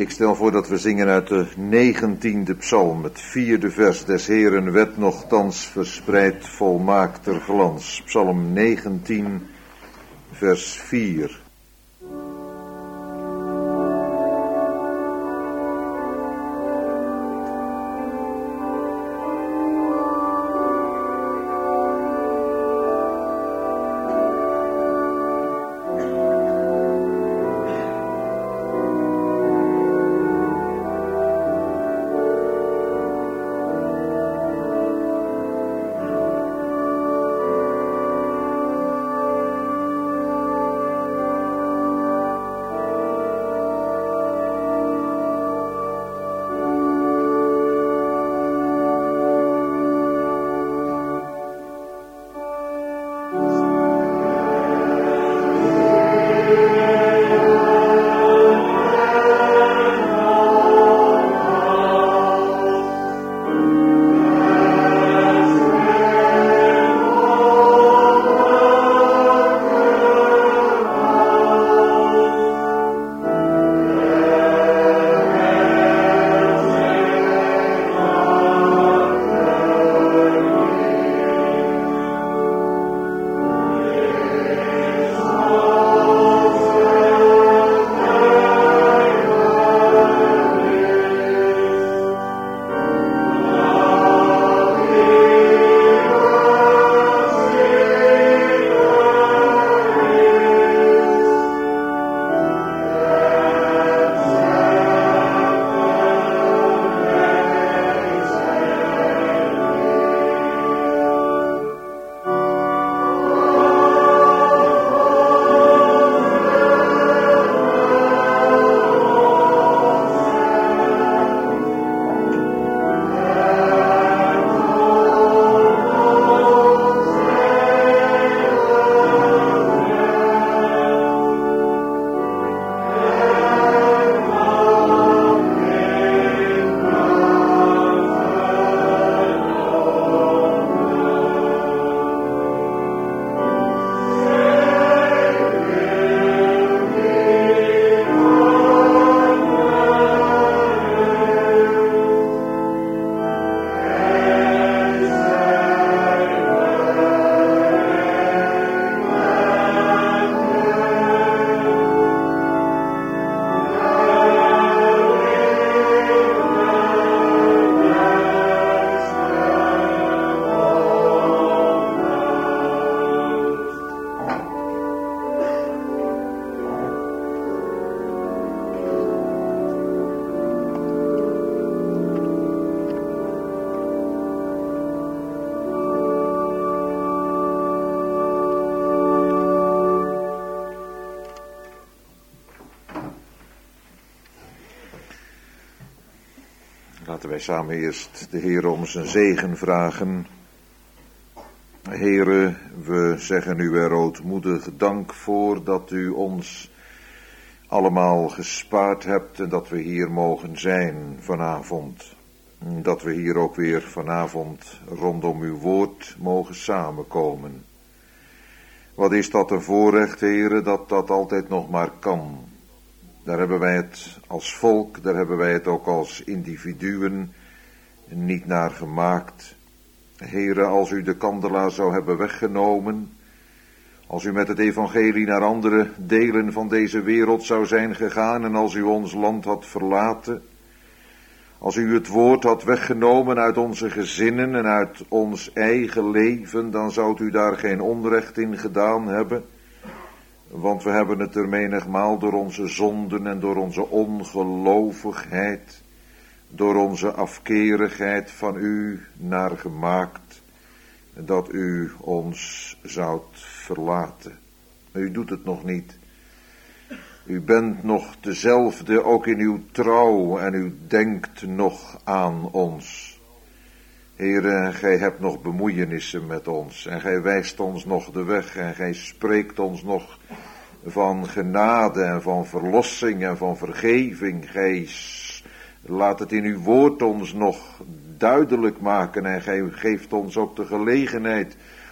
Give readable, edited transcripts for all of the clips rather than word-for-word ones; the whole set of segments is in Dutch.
Ik stel voor dat we zingen uit de 19e psalm, het 4e vers. Des Heeren wet nochtans verspreidt volmaakter glans. Psalm 19, vers 4. Laten wij samen eerst de Heer om zijn zegen vragen. Heere, we zeggen u er ootmoedig dank voor dat u ons allemaal gespaard hebt en dat we hier mogen zijn vanavond. Dat we hier ook weer vanavond rondom uw woord mogen samenkomen. Wat is dat een voorrecht, Heere, dat dat altijd nog maar kan. Daar hebben wij het als volk, daar hebben wij het ook als individuen niet naar gemaakt. Heere, als u de kandelaar zou hebben weggenomen, als u met het evangelie naar andere delen van deze wereld zou zijn gegaan en als u ons land had verlaten, als u het woord had weggenomen uit onze gezinnen en uit ons eigen leven, dan zou u daar geen onrecht in gedaan hebben. Want we hebben het er menigmaal door onze zonden en door onze ongelovigheid, door onze afkerigheid van u naar gemaakt, dat u ons zoudt verlaten. Maar u doet het nog niet. U bent nog dezelfde, ook in uw trouw, en u denkt nog aan ons. Heere, gij hebt nog bemoeienissen met ons en gij wijst ons nog de weg en gij spreekt ons nog van genade en van verlossing en van vergeving. Gij laat het in uw woord ons nog duidelijk maken en gij geeft ons ook de gelegenheid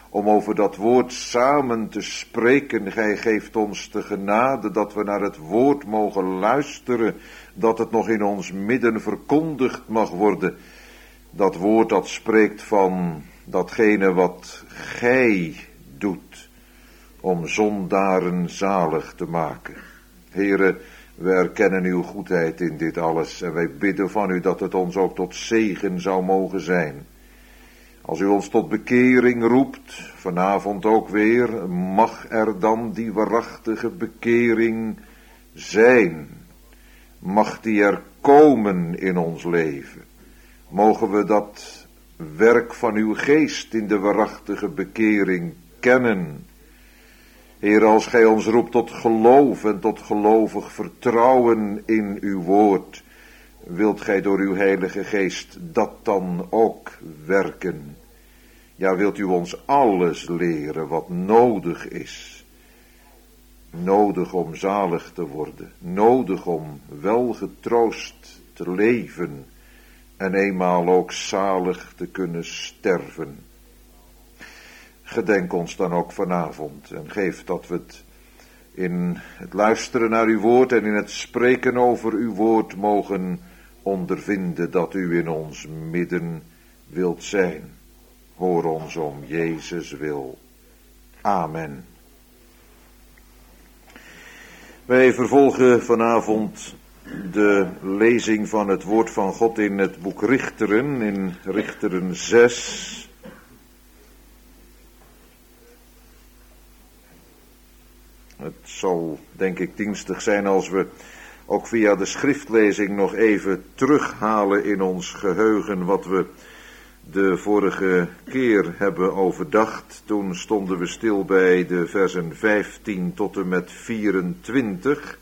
om over dat woord samen te spreken. Gij geeft ons de genade dat we naar het woord mogen luisteren, dat het nog in ons midden verkondigd mag worden. Dat woord dat spreekt van datgene wat gij doet om zondaren zalig te maken. Heere, we erkennen uw goedheid in dit alles en wij bidden van u dat het ons ook tot zegen zou mogen zijn. Als u ons tot bekering roept, vanavond ook weer, mag er dan die waarachtige bekering zijn. Mag die er komen in ons leven. Mogen we dat werk van uw geest in de waarachtige bekering kennen. Heer, als gij ons roept tot geloof en tot gelovig vertrouwen in uw woord, wilt gij door uw heilige geest dat dan ook werken? Ja, wilt u ons alles leren wat nodig is? Nodig om zalig te worden, nodig om welgetroost te leven en eenmaal ook zalig te kunnen sterven. Gedenk ons dan ook vanavond en geef dat we het in het luisteren naar uw woord en in het spreken over uw woord mogen ondervinden dat u in ons midden wilt zijn. Hoor ons om Jezus wil. Amen. Wij vervolgen vanavond de lezing van het woord van God in het boek Richteren, in Richteren 6. Het zal denk ik dienstig zijn als we ook via de schriftlezing nog even terughalen in ons geheugen wat we de vorige keer hebben overdacht. Toen stonden we stil bij de versen 15 tot en met 24.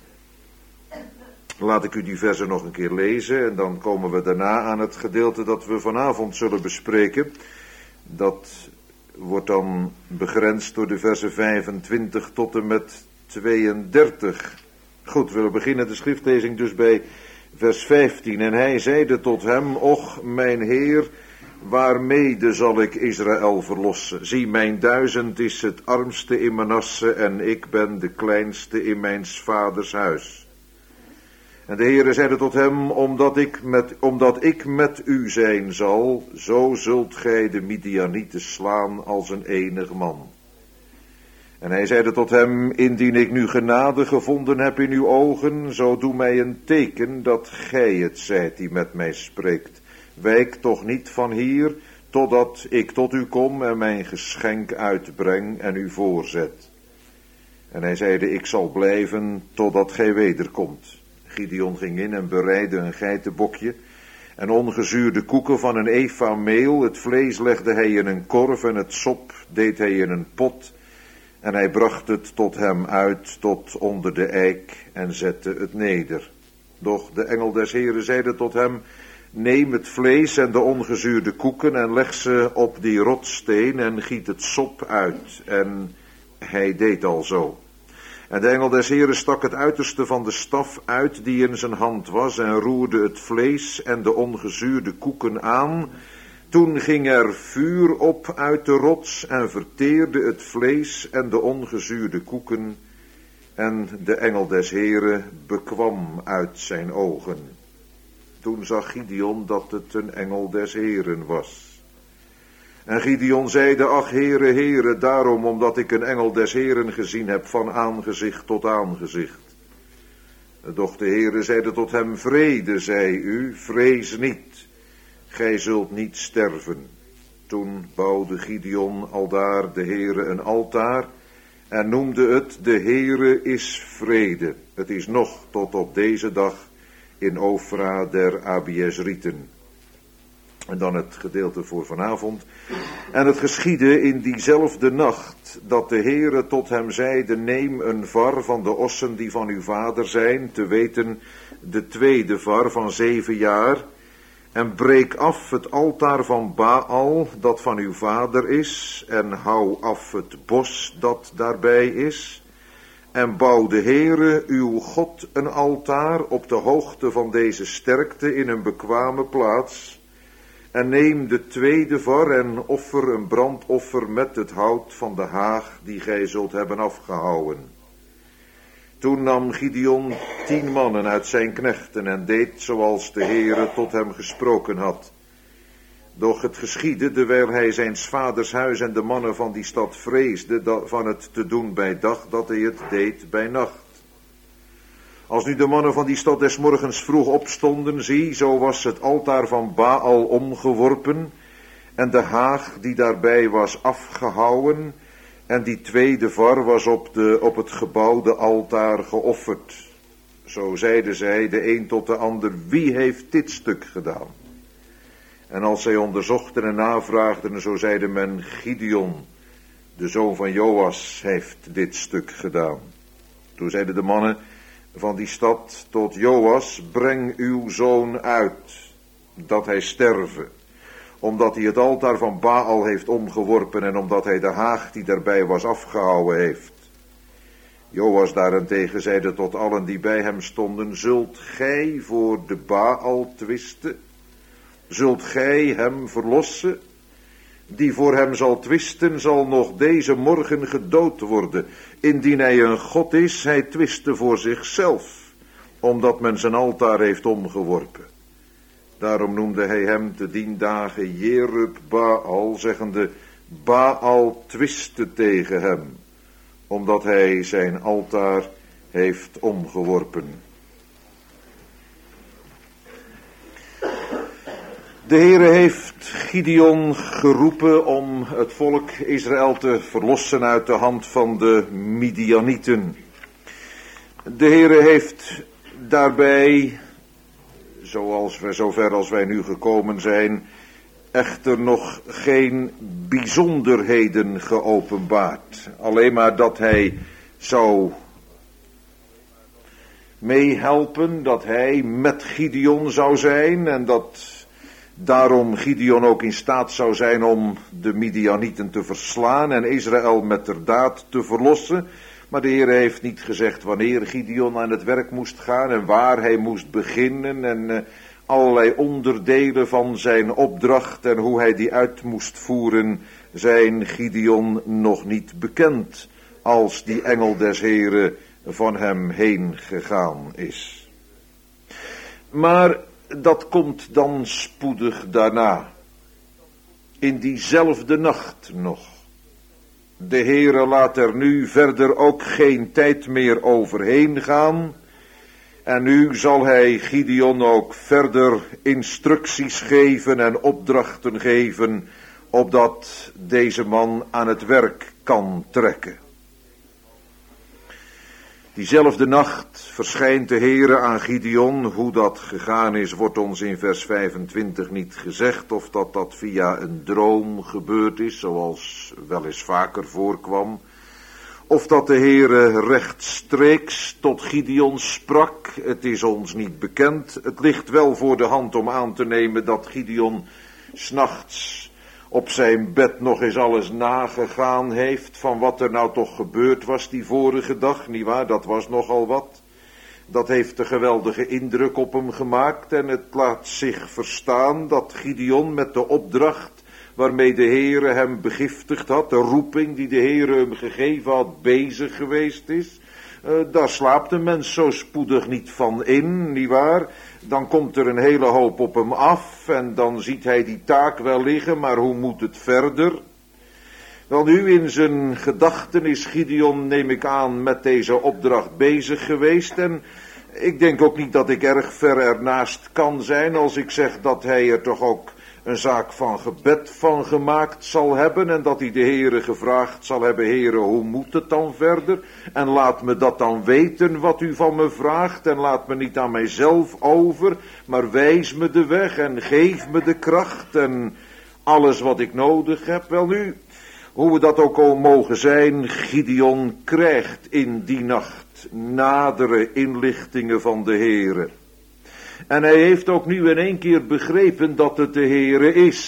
Laat ik u die versen nog een keer lezen en dan komen we daarna aan het gedeelte dat we vanavond zullen bespreken. Dat wordt dan begrensd door de versen 25 tot en met 32. Goed, we beginnen de schriftlezing dus bij vers 15. En hij zeide tot hem, och mijn Heer, waarmede zal ik Israël verlossen? Zie, mijn 1000 is het armste in Manasse en ik ben de kleinste in mijns vaders huis. En de Heere zeide tot hem, omdat ik met u zijn zal, zo zult gij de Midianieten slaan als een enig man. En hij zeide tot hem, indien ik nu genade gevonden heb in uw ogen, zo doe mij een teken dat gij het zijt die met mij spreekt. Wijk toch niet van hier, totdat ik tot u kom en mijn geschenk uitbreng en u voorzet. En hij zeide, ik zal blijven totdat gij wederkomt. Gideon ging in en bereidde een geitenbokje en ongezuurde koeken van een efa meel. Het vlees legde hij in een korf en het sop deed hij in een pot. En hij bracht het tot hem uit tot onder de eik en zette het neder. Doch de engel des Heren zeide tot hem, neem het vlees en de ongezuurde koeken en leg ze op die rotssteen en giet het sop uit. En hij deed al zo. En de engel des Heren stak het uiterste van de staf uit die in zijn hand was en roerde het vlees en de ongezuurde koeken aan. Toen ging er vuur op uit de rots en verteerde het vlees en de ongezuurde koeken. En de engel des Heren bekwam uit zijn ogen. Toen zag Gideon dat het een engel des Heren was. En Gideon zeide, ach Heere, Heere, daarom omdat ik een engel des Heren gezien heb van aangezicht tot aangezicht. Doch de Heere zeide tot hem, vrede zij u, vrees niet, gij zult niet sterven. Toen bouwde Gideon aldaar de Heere een altaar en noemde het, de Heere is vrede. Het is nog tot op deze dag in Ofra der Abiezrieten. En dan het gedeelte voor vanavond. En het geschiedde in diezelfde nacht dat de Heere tot hem zeide, neem een var van de ossen die van uw vader zijn, te weten de tweede var van 7 jaar, en breek af het altaar van Baal dat van uw vader is, en hou af het bos dat daarbij is, en bouw de Heere uw God een altaar op de hoogte van deze sterkte in een bekwame plaats. En neem de tweede var en offer een brandoffer met het hout van de haag die gij zult hebben afgehouwen. Toen nam Gideon 10 mannen uit zijn knechten en deed zoals de Heere tot hem gesproken had. Doch het geschiedde, terwijl hij zijn vaders huis en de mannen van die stad vreesde van het te doen bij dag, dat hij het deed bij nacht. Als nu de mannen van die stad des morgens vroeg opstonden, zie, zo was het altaar van Baal omgeworpen en de haag die daarbij was afgehouwen en die tweede var was op het gebouwde altaar geofferd. Zo zeiden zij de een tot de ander, wie heeft dit stuk gedaan? En als zij onderzochten en navraagden, zo zeide men, Gideon, de zoon van Joas, heeft dit stuk gedaan. Toen zeiden de mannen van die stad tot Joas, breng uw zoon uit, dat hij sterve, omdat hij het altaar van Baal heeft omgeworpen en omdat hij de haag die daarbij was afgehouden heeft. Joas daarentegen zeide tot allen die bij hem stonden, zult gij voor de Baal twisten? Zult gij hem verlossen? Die voor hem zal twisten, zal nog deze morgen gedood worden. Indien hij een god is, hij twiste voor zichzelf, omdat men zijn altaar heeft omgeworpen. Daarom noemde hij hem te dien dagen Jerub-Baal, zeggende, Baal twiste tegen hem, omdat hij zijn altaar heeft omgeworpen. De Heere heeft Gideon geroepen om het volk Israël te verlossen uit de hand van de Midianieten. De Heere heeft daarbij, zover als wij nu gekomen zijn, echter nog geen bijzonderheden geopenbaard. Alleen maar dat hij zou meehelpen, dat hij met Gideon zou zijn en dat daarom Gideon ook in staat zou zijn om de Midianieten te verslaan en Israël met ter daad te verlossen. Maar de Heer heeft niet gezegd wanneer Gideon aan het werk moest gaan en waar hij moest beginnen en allerlei onderdelen van zijn opdracht en hoe hij die uit moest voeren zijn Gideon nog niet bekend als die engel des Heeren van hem heen gegaan is. Maar dat komt dan spoedig daarna. In diezelfde nacht nog. De Heere laat er nu verder ook geen tijd meer overheen gaan. En nu zal hij Gideon ook verder instructies geven en opdrachten geven, opdat deze man aan het werk kan trekken. Diezelfde nacht verschijnt de Heere aan Gideon. Hoe dat gegaan is, wordt ons in vers 25 niet gezegd. Of dat via een droom gebeurd is, zoals wel eens vaker voorkwam. Of dat de Heere rechtstreeks tot Gideon sprak. Het is ons niet bekend. Het ligt wel voor de hand om aan te nemen dat Gideon 's nachts op zijn bed nog eens alles nagegaan heeft van wat er nou toch gebeurd was die vorige dag, nietwaar? Dat was nogal wat. Dat heeft een geweldige indruk op hem gemaakt en het laat zich verstaan dat Gideon met de opdracht waarmee de Heere hem begiftigd had, de roeping die de Heere hem gegeven had, bezig geweest is. Daar slaapt een mens zo spoedig niet van in, nietwaar? Dan komt er een hele hoop op hem af en dan ziet hij die taak wel liggen, maar hoe moet het verder? Wel nu in zijn gedachten is Gideon, neem ik aan, met deze opdracht bezig geweest en ik denk ook niet dat ik erg ver ernaast kan zijn als ik zeg dat hij er toch ook een zaak van gebed van gemaakt zal hebben en dat hij de Heere gevraagd zal hebben, Heere, hoe moet het dan verder? En laat me dat dan weten wat u van me vraagt en laat me niet aan mijzelf over, maar wijs me de weg en geef me de kracht en alles wat ik nodig heb. Wel nu, hoe we dat ook al mogen zijn, Gideon krijgt in die nacht nadere inlichtingen van de Heere. En hij heeft ook nu in één keer begrepen dat het de Heere is.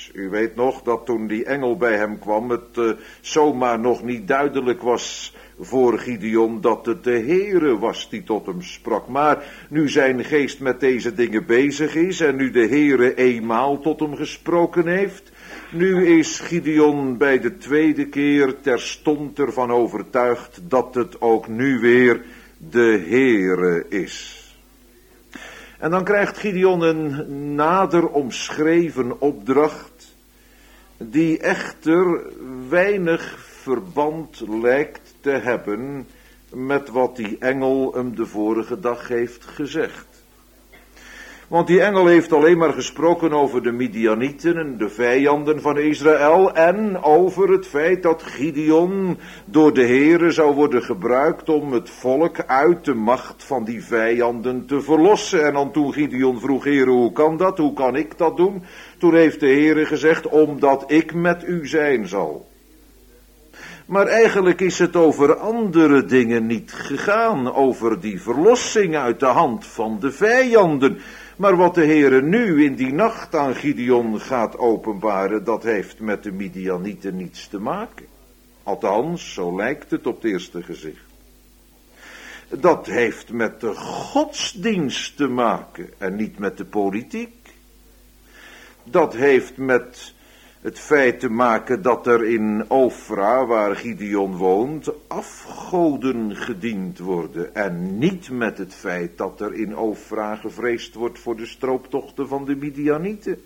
is. U weet nog dat toen die engel bij hem kwam, het zomaar nog niet duidelijk was voor Gideon dat het de Heere was die tot hem sprak. Maar nu zijn geest met deze dingen bezig is en nu de Heere eenmaal tot hem gesproken heeft, nu is Gideon bij de tweede keer terstond ervan overtuigd dat het ook nu weer de Heere is. En dan krijgt Gideon een nader omschreven opdracht, die echter weinig verband lijkt te hebben met wat die engel hem de vorige dag heeft gezegd. Want die engel heeft alleen maar gesproken over de Midianieten en de vijanden van Israël en over het feit dat Gideon door de Heere zou worden gebruikt om het volk uit de macht van die vijanden te verlossen. En dan toen Gideon vroeg, Heere, hoe kan dat? Hoe kan ik dat doen? Toen heeft de Heere gezegd, omdat ik met u zijn zal. Maar eigenlijk is het over andere dingen niet gegaan, over die verlossing uit de hand van de vijanden. Maar wat de Heere nu in die nacht aan Gideon gaat openbaren, dat heeft met de Midianieten niets te maken. Althans, zo lijkt het op het eerste gezicht. Dat heeft met de godsdienst te maken en niet met de politiek. Dat heeft met het feit te maken dat er in Ofra, waar Gideon woont, afgoden gediend worden. En niet met het feit dat er in Ofra gevreesd wordt voor de strooptochten van de Midianieten.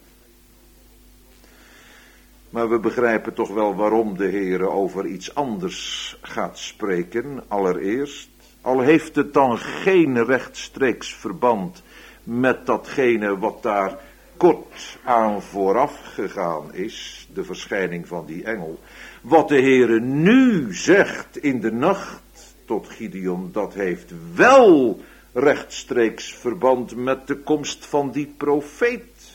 Maar we begrijpen toch wel waarom de Heere over iets anders gaat spreken, allereerst. Al heeft het dan geen rechtstreeks verband met datgene wat daar kort aan vooraf gegaan is, de verschijning van die engel. Wat de Heere nu zegt in de nacht tot Gideon, dat heeft wel rechtstreeks verband met de komst van die profeet,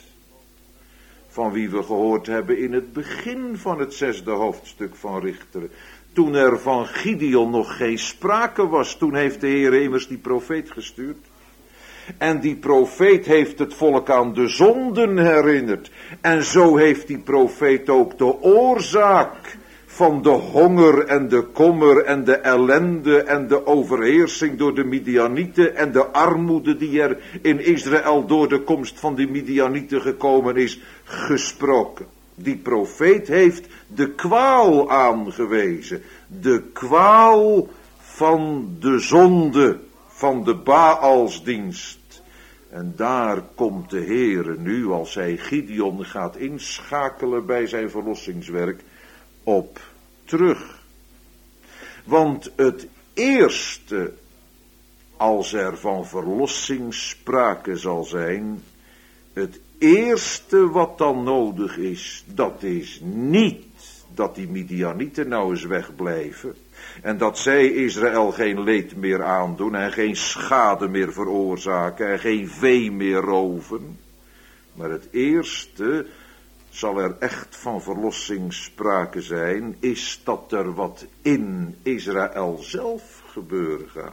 van wie we gehoord hebben in het begin van het 6e hoofdstuk van Richteren. Toen er van Gideon nog geen sprake was, toen heeft de Heere immers die profeet gestuurd. En die profeet heeft het volk aan de zonden herinnerd. En zo heeft die profeet ook de oorzaak van de honger en de kommer en de ellende en de overheersing door de Midianieten en de armoede die er in Israël door de komst van de Midianieten gekomen is, gesproken. Die profeet heeft de kwaal aangewezen. De kwaal van de zonde, van de Baalsdienst. En daar komt de Heere nu, als hij Gideon gaat inschakelen bij zijn verlossingswerk, op terug. Want het eerste, als er van verlossing sprake zal zijn, het eerste wat dan nodig is, dat is niet dat die Midianieten nou eens wegblijven. En dat zij Israël geen leed meer aandoen en geen schade meer veroorzaken en geen vee meer roven. Maar het eerste, zal er echt van verlossing sprake zijn, is dat er wat in Israël zelf gebeuren gaat.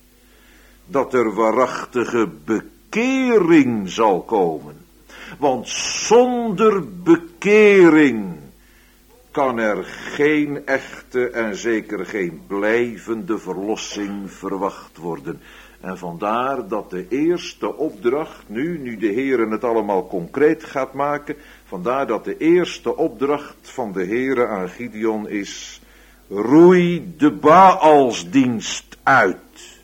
Dat er waarachtige bekering zal komen. Want zonder bekering kan er geen echte en zeker geen blijvende verlossing verwacht worden. En vandaar dat de eerste opdracht, nu de Heere het allemaal concreet gaat maken, vandaar dat de eerste opdracht van de Heere aan Gideon is: roei de Baalsdienst uit.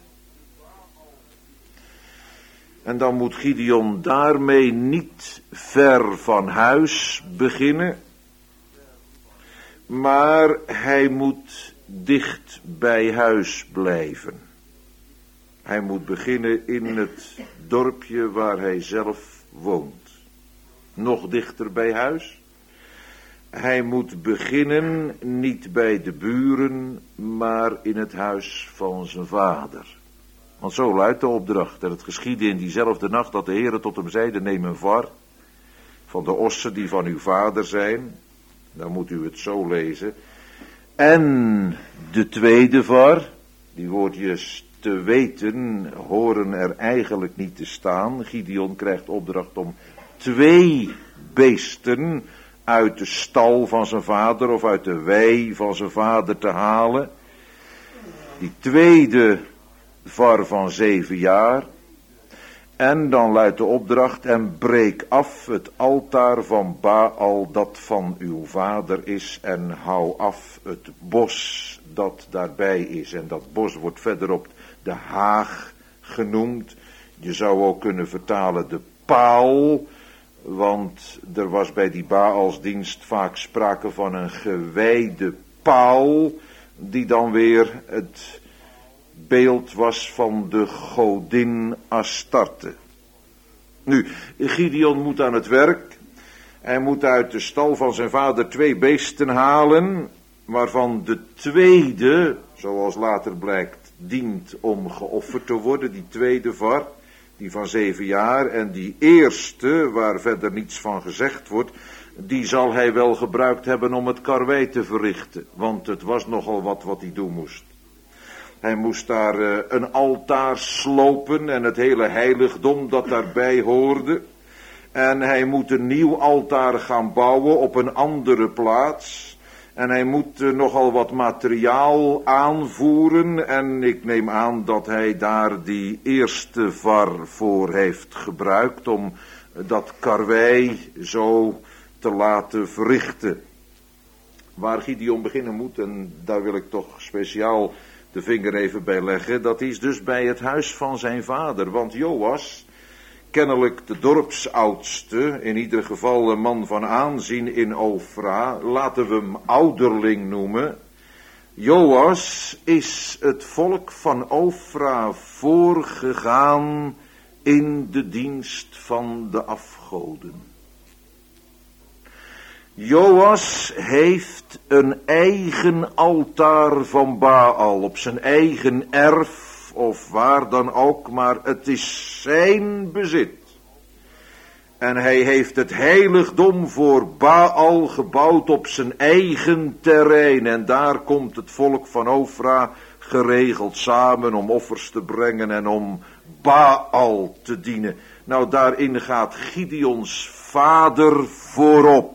En dan moet Gideon daarmee niet ver van huis beginnen, maar hij moet dicht bij huis blijven. Hij moet beginnen in het dorpje waar hij zelf woont. Nog dichter bij huis. Hij moet beginnen niet bij de buren, maar in het huis van zijn vader. Want zo luidt de opdracht. En het geschiedde in diezelfde nacht dat de Heere tot hem zeide: neem een var van de ossen die van uw vader zijn. Dan moet u het zo lezen. En de tweede var, die woordjes te weten horen er eigenlijk niet te staan. Gideon krijgt opdracht om 2 beesten uit de stal van zijn vader of uit de wei van zijn vader te halen. Die tweede var van 7 jaar. En dan luidt de opdracht: en breek af het altaar van Baal dat van uw vader is, en hou af het bos dat daarbij is. En dat bos wordt verderop de Haag genoemd. Je zou ook kunnen vertalen de paal, want er was bij die Baalsdienst vaak sprake van een gewijde paal, die dan weer het beeld was van de godin Astarte. Nu, Gideon moet aan het werk. Hij moet uit de stal van zijn vader 2 beesten halen, waarvan de tweede, zoals later blijkt, dient om geofferd te worden. Die tweede var, die van 7 jaar, en die eerste, waar verder niets van gezegd wordt, die zal hij wel gebruikt hebben om het karwei te verrichten, want het was nogal wat hij doen moest. Hij moest daar een altaar slopen en het hele heiligdom dat daarbij hoorde. En hij moet een nieuw altaar gaan bouwen op een andere plaats. En hij moet nogal wat materiaal aanvoeren. En ik neem aan dat hij daar die eerste var voor heeft gebruikt om dat karwei zo te laten verrichten. Waar Gideon beginnen moet, en daar wil ik toch speciaal de vinger even bij leggen, dat is dus bij het huis van zijn vader. Want Joas, kennelijk de dorpsoudste, in ieder geval een man van aanzien in Ofra, laten we hem ouderling noemen. Joas is het volk van Ofra voorgegaan in de dienst van de afgoden. Joas heeft een eigen altaar van Baal op zijn eigen erf of waar dan ook, maar het is zijn bezit. En hij heeft het heiligdom voor Baal gebouwd op zijn eigen terrein. En daar komt het volk van Ofra geregeld samen om offers te brengen en om Baal te dienen. Nou, daarin gaat Gideons vader voorop.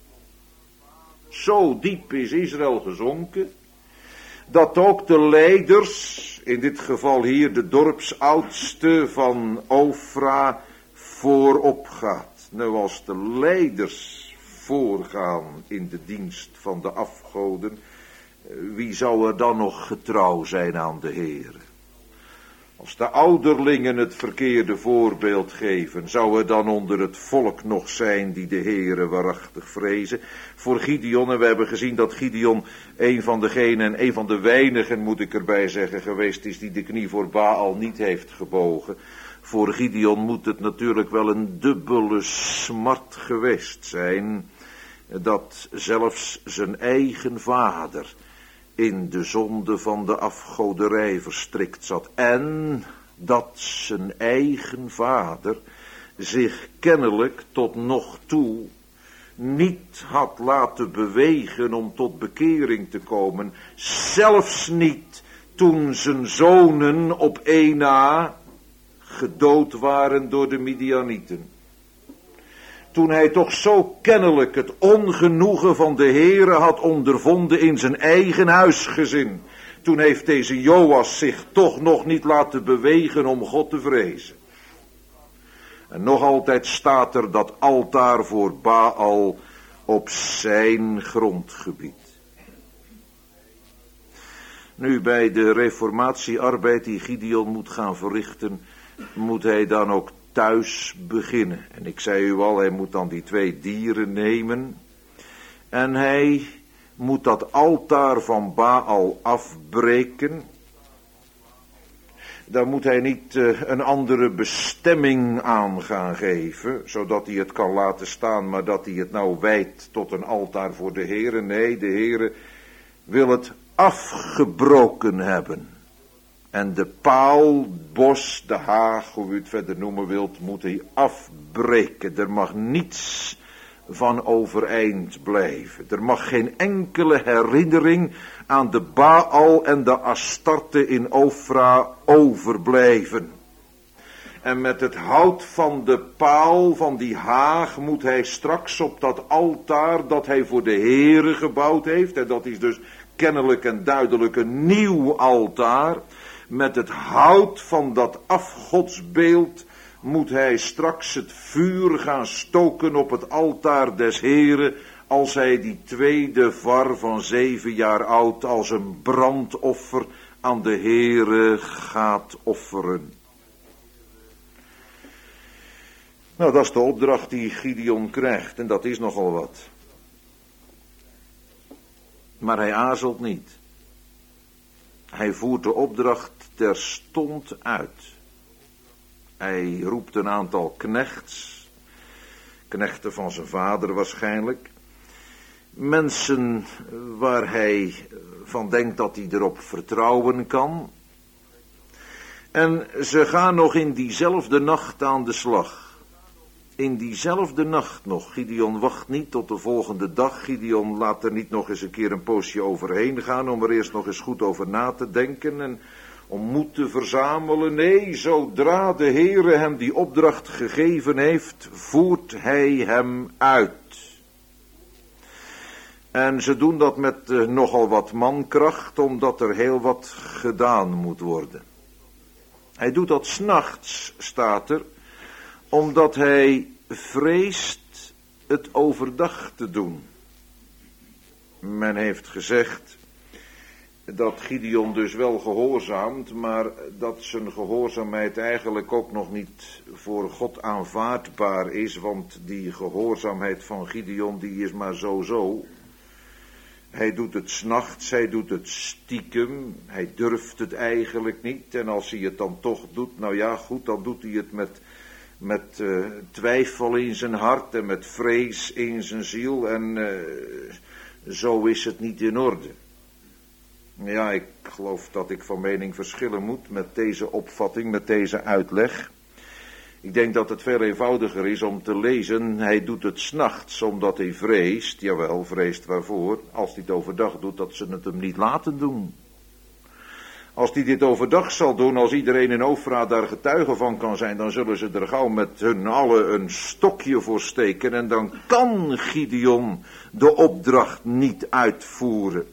Zo diep is Israël gezonken, dat ook de leiders, in dit geval hier de dorpsoudste van Ofra, voorop gaat. Nou, als de leiders voorgaan in de dienst van de afgoden, wie zou er dan nog getrouw zijn aan de Heere? Als de ouderlingen het verkeerde voorbeeld geven, zou er dan onder het volk nog zijn die de Heere waarachtig vrezen? Voor Gideon, en we hebben gezien dat Gideon een van degenen, een van de weinigen moet ik erbij zeggen, geweest is die de knie voor Baal niet heeft gebogen. Voor Gideon moet het natuurlijk wel een dubbele smart geweest zijn, dat zelfs zijn eigen vader in de zonde van de afgoderij verstrikt zat. En dat zijn eigen vader zich kennelijk tot nog toe niet had laten bewegen om tot bekering te komen. Zelfs niet toen zijn zonen op 1 na gedood waren door de Midianieten. Toen hij toch zo kennelijk het ongenoegen van de Heere had ondervonden in zijn eigen huisgezin. Toen heeft deze Joas zich toch nog niet laten bewegen om God te vrezen. En nog altijd staat er dat altaar voor Baal op zijn grondgebied. Nu, bij de reformatiearbeid die Gideon moet gaan verrichten, moet hij dan ook thuis beginnen. En ik zei u al, hij moet dan die 2 dieren nemen. En hij moet dat altaar van Baal afbreken. Daar moet hij niet een andere bestemming aan gaan geven, zodat hij het kan laten staan, maar dat hij het nou wijdt tot een altaar voor de Heere. Nee, de Heere wil het afgebroken hebben. En de paal, het bos, de haag, hoe u het verder noemen wilt, moet hij afbreken. Er mag niets van overeind blijven. Er mag geen enkele herinnering aan de Baal en de Astarte in Ofra overblijven. En met het hout van de paal van die haag moet hij straks op dat altaar dat hij voor de Heere gebouwd heeft. En dat is dus kennelijk en duidelijk een nieuw altaar. Met het hout van dat afgodsbeeld moet hij straks het vuur gaan stoken op het altaar des Heere, als hij die tweede var van 7 jaar oud als een brandoffer aan de Heere gaat offeren. Nou, dat is de opdracht die Gideon krijgt en dat is nogal wat. Maar hij aarzelt niet. Hij voert de opdracht terstond uit. Hij roept een aantal knechts, knechten van zijn vader waarschijnlijk, mensen waar hij van denkt dat hij erop vertrouwen kan. En ze gaan nog in diezelfde nacht aan de slag. In diezelfde nacht nog. Gideon wacht niet tot de volgende dag. Gideon laat er niet nog eens een keer een poosje overheen gaan om er eerst nog eens goed over na te denken en om moed te verzamelen. Nee, zodra de Heere hem die opdracht gegeven heeft, voert hij hem uit. En ze doen dat met nogal wat mankracht, omdat er heel wat gedaan moet worden. Hij doet dat 's nachts, staat er, omdat hij vreest het overdag te doen. Men heeft gezegd dat Gideon dus wel gehoorzaamt, maar dat zijn gehoorzaamheid eigenlijk ook nog niet voor God aanvaardbaar is, want die gehoorzaamheid van Gideon die is maar zo. Hij doet het 's nachts, hij doet het stiekem, hij durft het eigenlijk niet en als hij het dan toch doet, nou ja goed, dan doet hij het met twijfel in zijn hart en met vrees in zijn ziel en zo is het niet in orde. Ja, ik geloof dat ik van mening verschillen moet met deze opvatting, met deze uitleg. Ik denk dat het veel eenvoudiger is om te lezen, hij doet het 's nachts omdat hij vreest, jawel, vreest waarvoor, als hij het overdag doet, dat ze het hem niet laten doen. Als hij dit overdag zal doen, als iedereen in Ofra daar getuige van kan zijn, dan zullen ze er gauw met hun allen een stokje voor steken en dan kan Gideon de opdracht niet uitvoeren.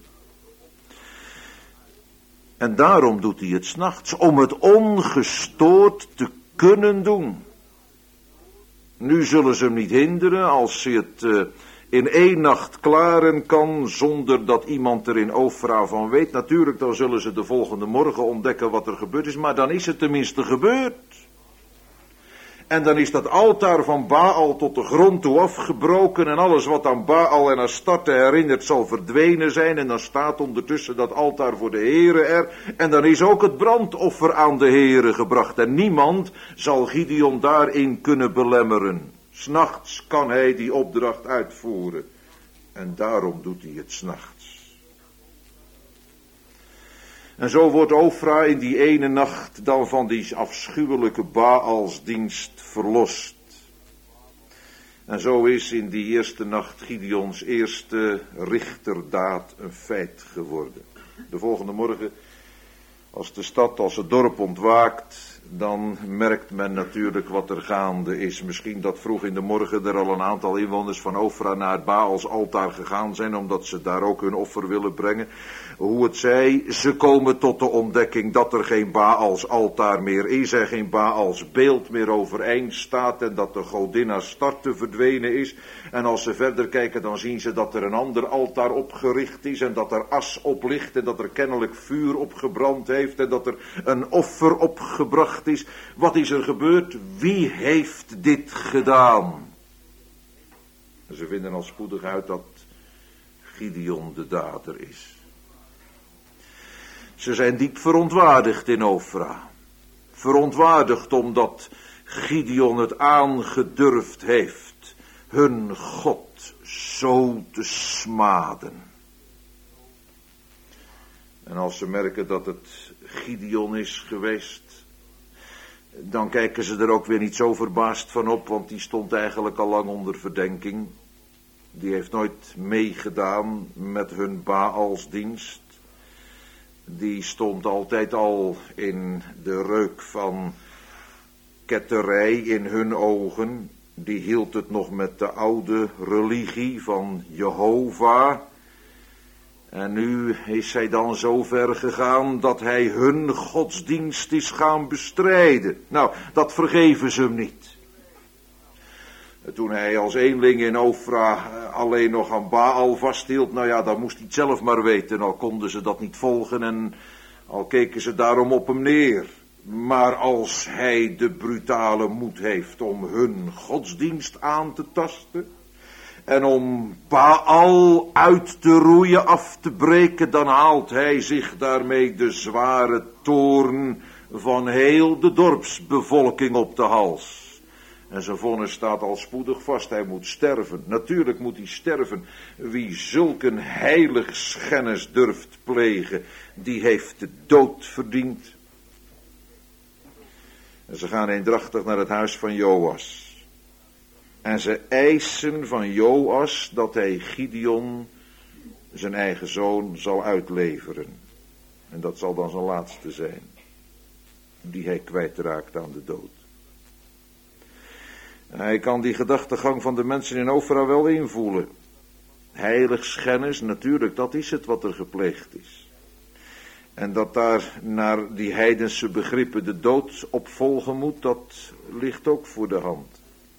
En daarom doet hij het 's nachts, om het ongestoord te kunnen doen. Nu zullen ze hem niet hinderen als hij het in 1 nacht klaren kan, zonder dat iemand er in Ofra van weet. Natuurlijk, dan zullen ze de volgende morgen ontdekken wat er gebeurd is, maar dan is het tenminste gebeurd. En dan is dat altaar van Baal tot de grond toe afgebroken en alles wat aan Baal en Astarte herinnert zal verdwenen zijn. En dan staat ondertussen dat altaar voor de Heere er. En dan is ook het brandoffer aan de Heere gebracht. En niemand zal Gideon daarin kunnen belemmeren. 's Nachts kan hij die opdracht uitvoeren. En daarom doet hij het 's nachts. En zo wordt Ofra in die ene nacht dan van die afschuwelijke Baalsdienst verlost. En zo is in die eerste nacht Gideons eerste richterdaad een feit geworden. De volgende morgen, als de stad, als het dorp ontwaakt, dan merkt men natuurlijk wat er gaande is. Misschien dat vroeg in de morgen er al een aantal inwoners van Ofra naar het Baalsaltaar gegaan zijn, omdat ze daar ook hun offer willen brengen. Hoe het zij, ze komen tot de ontdekking dat er geen Baalsaltaar meer is en geen Baalsbeeld meer overeind staat en dat de godin Astarte verdwenen is. En als ze verder kijken, dan zien ze dat er een ander altaar opgericht is en dat er as op ligt en dat er kennelijk vuur opgebrand heeft en dat er een offer opgebracht is. Wat is er gebeurd? Wie heeft dit gedaan? En ze vinden al spoedig uit dat Gideon de dader is. Ze zijn diep verontwaardigd in Ofra. Verontwaardigd omdat Gideon het aangedurfd heeft hun God zo te smaden. En als ze merken dat het Gideon is geweest, dan kijken ze er ook weer niet zo verbaasd van op, want die stond eigenlijk al lang onder verdenking. Die heeft nooit meegedaan met hun Baalsdienst. Die stond altijd al in de reuk van ketterij in hun ogen. Die hield het nog met de oude religie van Jehovah. En nu is hij dan zo ver gegaan dat hij hun godsdienst is gaan bestrijden. Nou, dat vergeven ze hem niet. Toen hij als eenling in Ofra alleen nog aan Baal vasthield, nou ja, dan moest hij het zelf maar weten. Al konden ze dat niet volgen en al keken ze daarom op hem neer. Maar als hij de brutale moed heeft om hun godsdienst aan te tasten en om Baal uit te roeien, af te breken, dan haalt hij zich daarmee de zware toorn van heel de dorpsbevolking op de hals. En zijn vonnis staat al spoedig vast, hij moet sterven. Natuurlijk moet hij sterven. Wie zulk een heiligschennis durft plegen, die heeft de dood verdiend. En ze gaan eendrachtig naar het huis van Joas. En ze eisen van Joas dat hij Gideon, zijn eigen zoon, zal uitleveren. En dat zal dan zijn laatste zijn, die hij kwijtraakt aan de dood. Hij kan die gedachtegang van de mensen in Ofra wel invoelen. Heiligschennis, natuurlijk, dat is het wat er gepleegd is. En dat daar naar die heidense begrippen de dood op volgen moet, dat ligt ook voor de hand.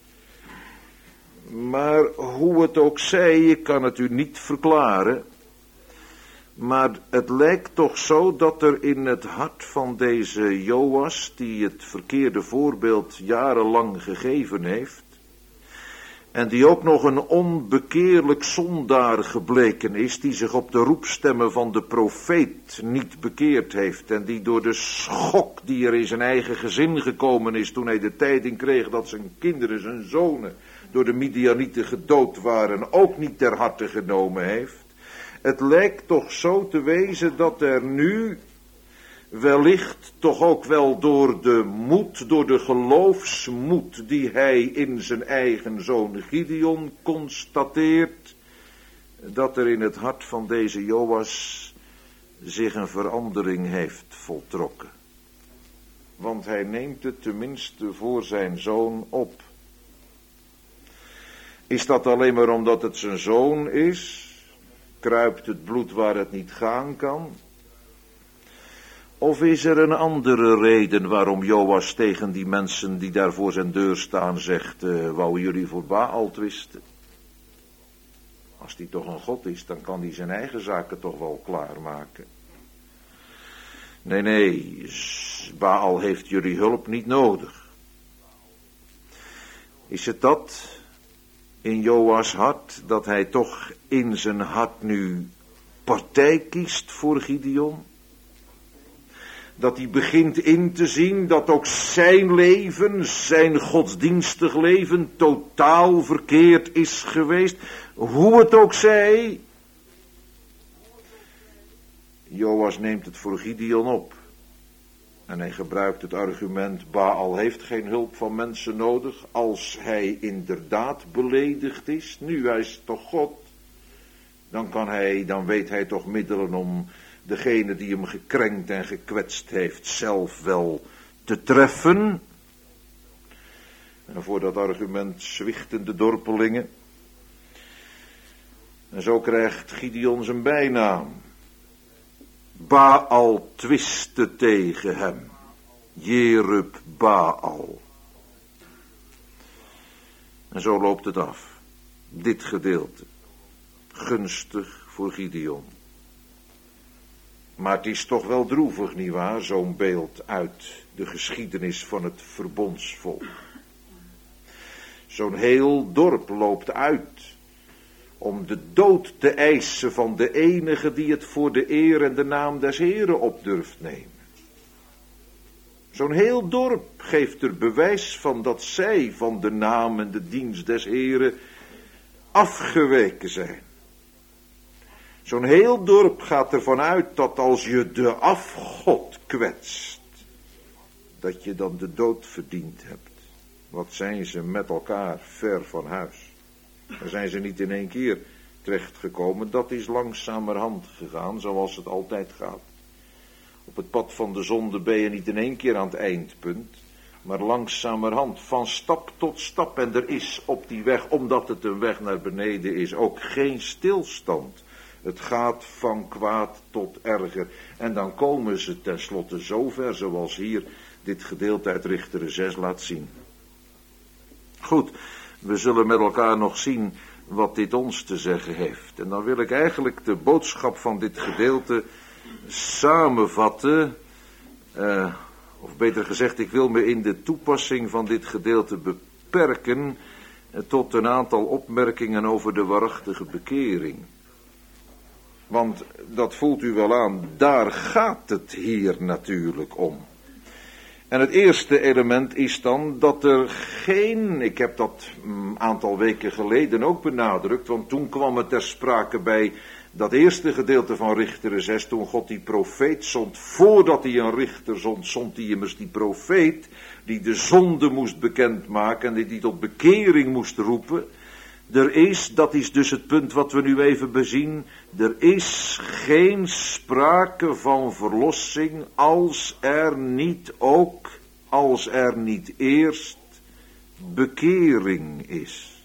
Maar hoe het ook zij, ik kan het u niet verklaren, maar het lijkt toch zo dat er in het hart van deze Joas, die het verkeerde voorbeeld jarenlang gegeven heeft, en die ook nog een onbekeerlijk zondaar gebleken is, die zich op de roepstemmen van de profeet niet bekeerd heeft, en die door de schok die er in zijn eigen gezin gekomen is, toen hij de tijding kreeg dat zijn kinderen, zijn zonen, door de Midianieten gedood waren, ook niet ter harte genomen heeft. Het lijkt toch zo te wezen dat er nu wellicht toch ook wel door de moed, door de geloofsmoed die hij in zijn eigen zoon Gideon constateert, dat er in het hart van deze Joas zich een verandering heeft voltrokken. Want hij neemt het tenminste voor zijn zoon op. Is dat alleen maar omdat het zijn zoon is? Kruipt het bloed waar het niet gaan kan? Of is er een andere reden waarom Joas tegen die mensen die daar voor zijn deur staan zegt, wou jullie voor Baal twisten? Als die toch een god is, dan kan hij zijn eigen zaken toch wel klaarmaken. Nee, Baal heeft jullie hulp niet nodig. Is het dat in Joas hart, dat hij toch in zijn hart nu partij kiest voor Gideon? Dat hij begint in te zien dat ook zijn leven, zijn godsdienstig leven, totaal verkeerd is geweest. Hoe het ook zij. Joas neemt het voor Gideon op. En hij gebruikt het argument, Baal heeft geen hulp van mensen nodig, als hij inderdaad beledigd is. Nu, hij is toch God. Dan weet hij toch middelen om degene die hem gekrenkt en gekwetst heeft zelf wel te treffen. En voor dat argument zwichten de dorpelingen. En zo krijgt Gideon zijn bijnaam. Baal twiste tegen hem. Jerub Baal. En zo loopt het af. Dit gedeelte. Gunstig voor Gideon. Maar het is toch wel droevig, nietwaar, zo'n beeld uit de geschiedenis van het verbondsvolk. Zo'n heel dorp loopt uit om de dood te eisen van de enige die het voor de eer en de naam des Heren op durft nemen. Zo'n heel dorp geeft er bewijs van dat zij van de naam en de dienst des Heren afgeweken zijn. Zo'n heel dorp gaat ervan uit dat als je de afgod kwetst, dat je dan de dood verdiend hebt. Wat zijn ze met elkaar ver van huis. Daar zijn ze niet in één keer terechtgekomen. Dat is langzamerhand gegaan, zoals het altijd gaat. Op het pad van de zonde ben je niet in één keer aan het eindpunt. maar langzamerhand, van stap tot stap. En er is op die weg, omdat het een weg naar beneden is, ook geen stilstand. Het gaat van kwaad tot erger. En dan komen ze tenslotte zover, zoals hier dit gedeelte uit Richteren 6 laat zien. Goed, we zullen met elkaar nog zien wat dit ons te zeggen heeft. En dan wil ik eigenlijk de boodschap van dit gedeelte samenvatten. Of beter gezegd, ik wil me in de toepassing van dit gedeelte beperken tot een aantal opmerkingen over de waarachtige bekering. Want dat voelt u wel aan, daar gaat het hier natuurlijk om. En het eerste element is dan dat er geen, ik heb dat een aantal weken geleden ook benadrukt, want toen kwam het ter sprake bij dat eerste gedeelte van Richteren 6, toen God die profeet zond, voordat hij een richter zond, zond hij immers die profeet, die de zonde moest bekendmaken en die tot bekering moest roepen. Er is, dat is dus het punt wat we nu even bezien, er is geen sprake van verlossing als er niet eerst bekering is.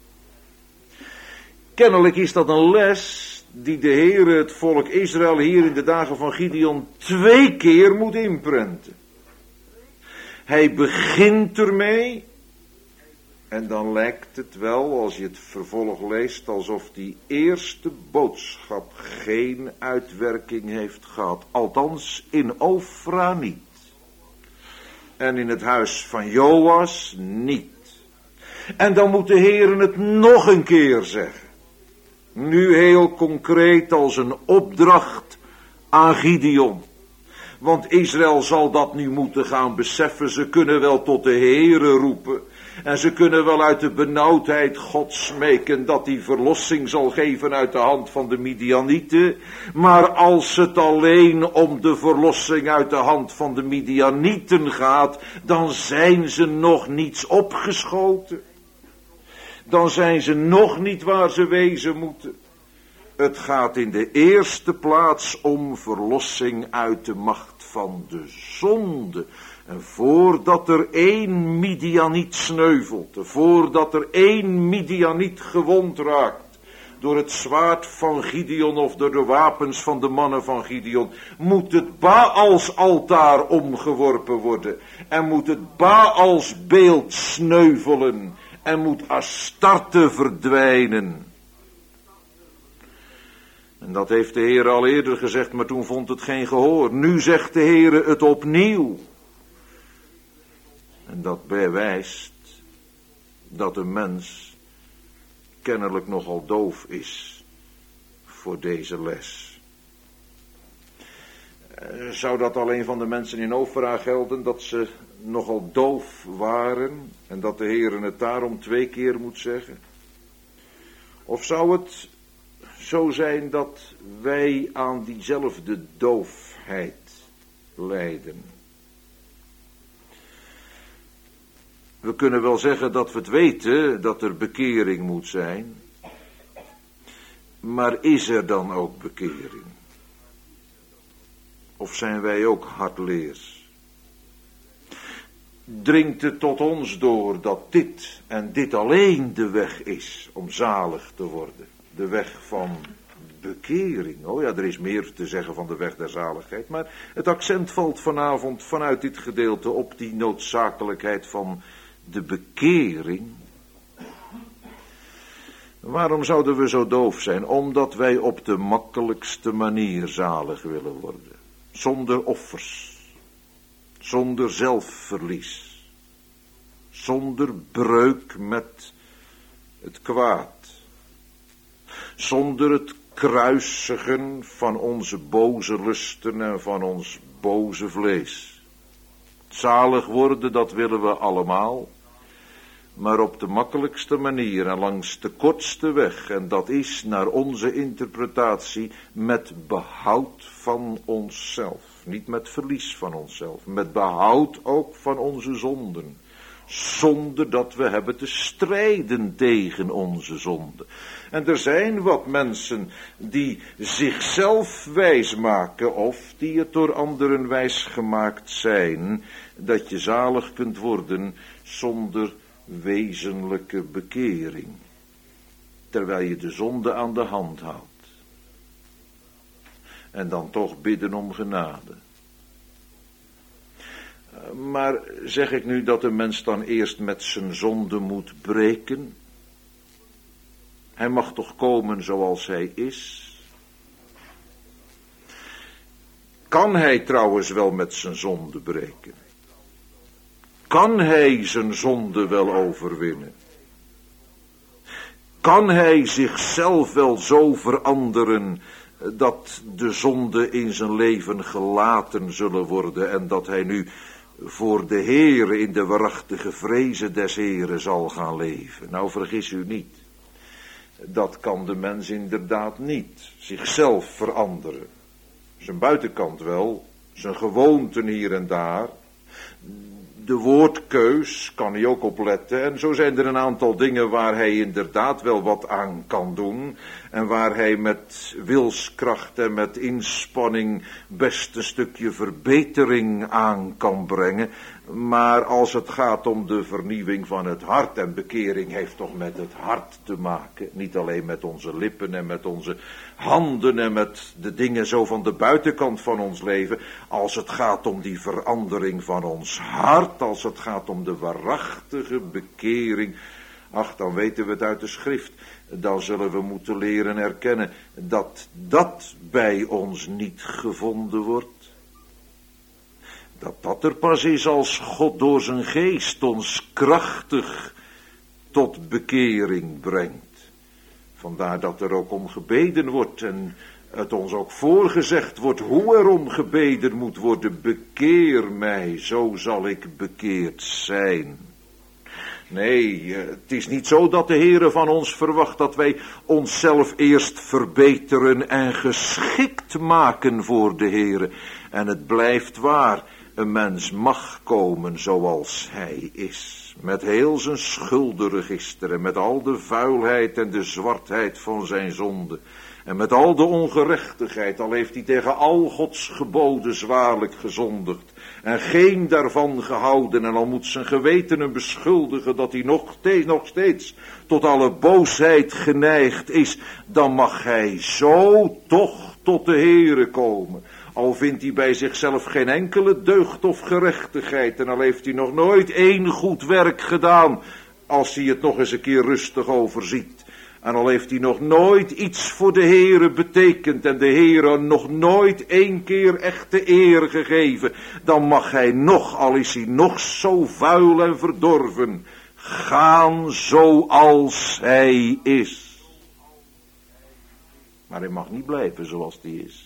Kennelijk is dat een les die de Heere het volk Israël hier in de dagen van Gideon 2 keer moet inprenten. Hij begint ermee. En dan lijkt het wel, als je het vervolg leest, alsof die eerste boodschap geen uitwerking heeft gehad. Althans, in Ofra niet. En in het huis van Joas niet. En dan moet de Heer het nog een keer zeggen. Nu heel concreet als een opdracht aan Gideon. Want Israël zal dat nu moeten gaan beseffen. Ze kunnen wel tot de Heere roepen. En ze kunnen wel uit de benauwdheid God smeken dat hij verlossing zal geven uit de hand van de Midianieten. Maar als het alleen om de verlossing uit de hand van de Midianieten gaat, dan zijn ze nog niets opgeschoten. Dan zijn ze nog niet waar ze wezen moeten. Het gaat in de eerste plaats om verlossing uit de macht van de zonde. En voordat er 1 Midianiet sneuvelt, voordat er 1 Midianiet gewond raakt door het zwaard van Gideon of door de wapens van de mannen van Gideon, moet het Baals altaar omgeworpen worden en moet het Baals beeld sneuvelen en moet Astarte verdwijnen. En dat heeft de Heer al eerder gezegd, maar toen vond het geen gehoor. Nu zegt de Heer het opnieuw. En dat bewijst dat een mens kennelijk nogal doof is voor deze les. Zou dat alleen van de mensen in Ofra gelden, dat ze nogal doof waren en dat de Heer het daarom 2 keer moet zeggen? Of zou het zo zijn dat wij aan diezelfde doofheid lijden? We kunnen wel zeggen dat we het weten, dat er bekering moet zijn. Maar is er dan ook bekering? Of zijn wij ook hardleers? Dringt het tot ons door dat dit en dit alleen de weg is om zalig te worden? De weg van bekering. Oh ja, er is meer te zeggen van de weg der zaligheid. Maar het accent valt vanavond vanuit dit gedeelte op die noodzakelijkheid van de bekering. Waarom zouden we zo doof zijn? Omdat wij op de makkelijkste manier zalig willen worden. Zonder offers. Zonder zelfverlies. Zonder breuk met het kwaad. Zonder het kruisigen van onze boze lusten en van ons boze vlees. Zalig worden, dat willen we allemaal. Maar op de makkelijkste manier en langs de kortste weg. En dat is naar onze interpretatie met behoud van onszelf. Niet met verlies van onszelf. Met behoud ook van onze zonden. zonder dat we hebben te strijden tegen onze zonde. En er zijn wat mensen die zichzelf wijsmaken of die het door anderen wijsgemaakt zijn, dat je zalig kunt worden zonder wezenlijke bekering. Terwijl je de zonde aan de hand houdt. En dan toch bidden om genade. Maar zeg ik nu dat een mens dan eerst met zijn zonde moet breken? Hij mag toch komen zoals hij is? Kan hij trouwens wel met zijn zonde breken? Kan hij zijn zonde wel overwinnen? Kan hij zichzelf wel zo veranderen dat de zonde in zijn leven gelaten zullen worden en dat hij nu voor de Heere in de waarachtige vrezen des Heeren zal gaan leven? Nou, vergis u niet. Dat kan de mens inderdaad niet. Zichzelf veranderen. Zijn buitenkant wel. Zijn gewoonten hier en daar. De woordkeus kan hij ook opletten. En zo zijn er een aantal dingen waar hij inderdaad wel wat aan kan doen. En waar hij met wilskracht en met inspanning best een stukje verbetering aan kan brengen. Maar als het gaat om de vernieuwing van het hart, en bekering heeft toch met het hart te maken. Niet alleen met onze lippen en met onze handen en met de dingen zo van de buitenkant van ons leven. Als het gaat om die verandering van ons hart, als het gaat om de waarachtige bekering. Ach, dan weten we het uit de schrift. Dan zullen we moeten leren erkennen dat dat bij ons niet gevonden wordt. Dat er pas is als God door zijn geest ons krachtig tot bekering brengt. Vandaar dat er ook om gebeden wordt en het ons ook voorgezegd wordt hoe er om gebeden moet worden. Bekeer mij, zo zal ik bekeerd zijn. Nee, het is niet zo dat de Heere van ons verwacht dat wij onszelf eerst verbeteren en geschikt maken voor de Heere. En het blijft waar, een mens mag komen zoals hij is. Met heel zijn schuldenregister en met al de vuilheid en de zwartheid van zijn zonde. En met al de ongerechtigheid, al heeft hij tegen al Gods geboden zwaarlijk gezondigd. En geen daarvan gehouden, en al moet zijn geweten hem beschuldigen dat hij nog steeds tot alle boosheid geneigd is. Dan mag hij zo toch tot de Heere komen. Al vindt hij bij zichzelf geen enkele deugd of gerechtigheid. En al heeft hij nog nooit één goed werk gedaan. Als hij het nog eens een keer rustig overziet. En al heeft hij nog nooit iets voor de Heere betekend. En de Heere nog nooit één keer echte eer gegeven. Dan mag hij nog, al is hij nog zo vuil en verdorven, gaan zoals hij is. Maar hij mag niet blijven zoals hij is.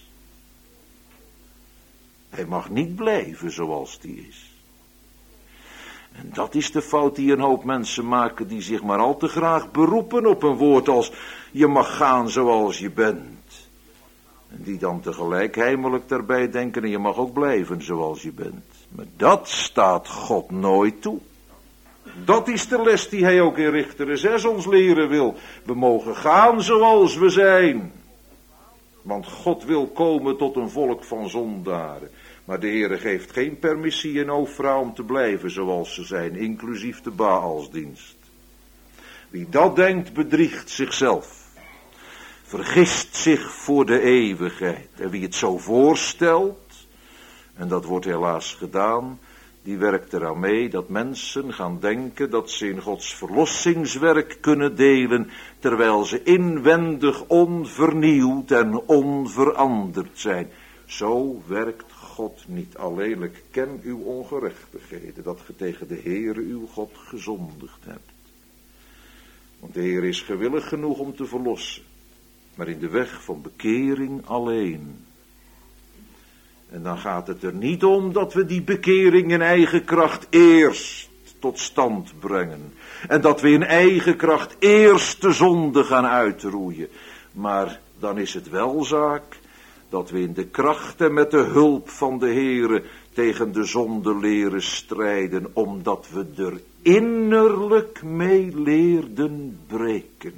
Hij mag niet blijven zoals die is. En dat is de fout die een hoop mensen maken die zich maar al te graag beroepen op een woord als je mag gaan zoals je bent. En die dan tegelijk heimelijk daarbij denken en je mag ook blijven zoals je bent. Maar dat staat God nooit toe. Dat is de les die hij ook in Richteren 6 ons leren wil. We mogen gaan zoals we zijn. Want God wil komen tot een volk van zondaren. Maar de Heere geeft geen permissie in Ofra om te blijven zoals ze zijn, inclusief de Baalsdienst. Wie dat denkt, bedriegt zichzelf. Vergist zich voor de eeuwigheid. En wie het zo voorstelt, en dat wordt helaas gedaan, die werkt eraan mee dat mensen gaan denken dat ze in Gods verlossingswerk kunnen delen, terwijl ze inwendig onvernieuwd en onveranderd zijn. Zo werkt God niet. Alleenlijk ken uw ongerechtigheden, dat ge tegen de Heere uw God gezondigd hebt. Want de Heer is gewillig genoeg om te verlossen, maar in de weg van bekering alleen. En dan gaat het er niet om dat we die bekering in eigen kracht eerst tot stand brengen. En dat we in eigen kracht eerst de zonde gaan uitroeien. Maar dan is het wel zaak dat we in de kracht en met de hulp van de Heere tegen de zonde leren strijden, omdat we er innerlijk mee leerden breken.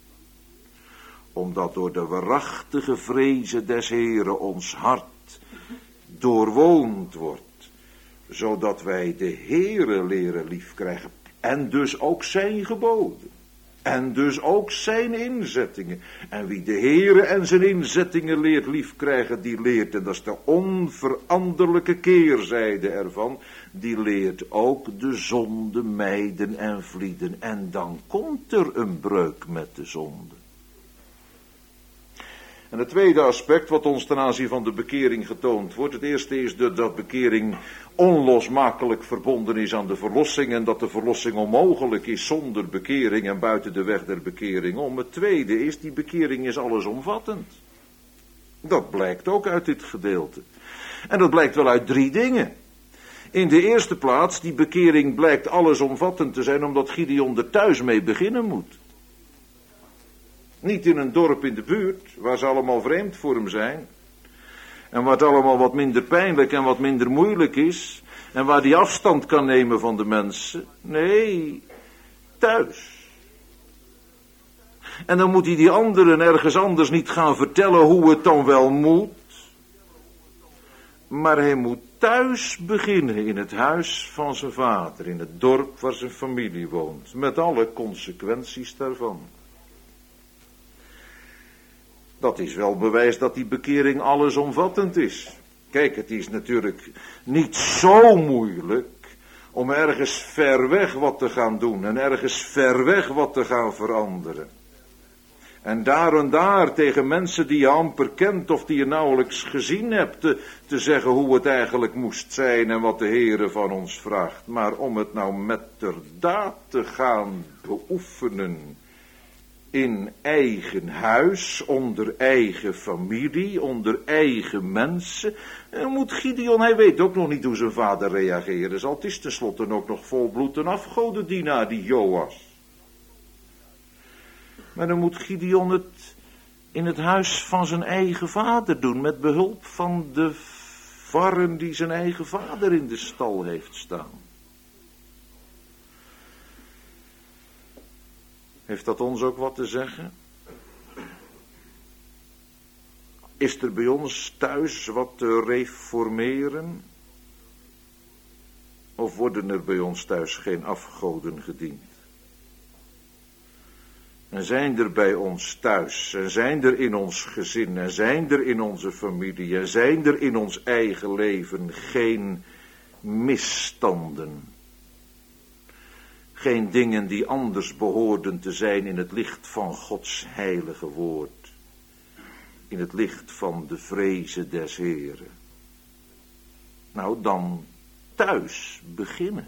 Omdat door de waarachtige vrezen des Heeren ons hart doorwoond wordt, zodat wij de Heere leren liefkrijgen en dus ook zijn geboden. En dus ook zijn inzettingen. En wie de Heere en zijn inzettingen leert liefkrijgen, die leert, en dat is de onveranderlijke keerzijde ervan, die leert ook de zonde mijden en vlieden. En dan komt er een breuk met de zonde. En het tweede aspect wat ons ten aanzien van de bekering getoond wordt. Het eerste is dat bekering onlosmakelijk verbonden is aan de verlossing. En dat de verlossing onmogelijk is zonder bekering en buiten de weg der bekering om. Het tweede is, die bekering is allesomvattend. Dat blijkt ook uit dit gedeelte. En dat blijkt wel uit 3 dingen. In de eerste plaats, die bekering blijkt allesomvattend te zijn omdat Gideon er thuis mee beginnen moet. Niet in een dorp in de buurt, waar ze allemaal vreemd voor hem zijn. En waar het allemaal wat minder pijnlijk en wat minder moeilijk is. En waar die afstand kan nemen van de mensen. Nee, thuis. En dan moet hij die anderen ergens anders niet gaan vertellen hoe het dan wel moet. Maar hij moet thuis beginnen, in het huis van zijn vader. In het dorp waar zijn familie woont. Met alle consequenties daarvan. Dat is wel bewijs dat die bekering allesomvattend is. Kijk, het is natuurlijk niet zo moeilijk om ergens ver weg wat te gaan doen en ergens ver weg wat te gaan veranderen. En daar tegen mensen die je amper kent of die je nauwelijks gezien hebt te zeggen hoe het eigenlijk moest zijn en wat de Heere van ons vraagt. Maar om het nou metterdaad te gaan beoefenen in eigen huis, onder eigen familie, onder eigen mensen. En moet Gideon, hij weet ook nog niet hoe zijn vader reageren zal. Het is tenslotte ook nog volbloed een afgodendienaar, die Joas. Maar dan moet Gideon het in het huis van zijn eigen vader doen, met behulp van de varren die zijn eigen vader in de stal heeft staan. Heeft dat ons ook wat te zeggen? Is er bij ons thuis wat te reformeren? Of worden er bij ons thuis geen afgoden gediend? En zijn er bij ons thuis, en zijn er in ons gezin, en zijn er in onze familie, en zijn er in ons eigen leven geen misstanden? Geen dingen die anders behoorden te zijn in het licht van Gods heilige woord. In het licht van de vrezen des Heren. Nou, dan thuis beginnen.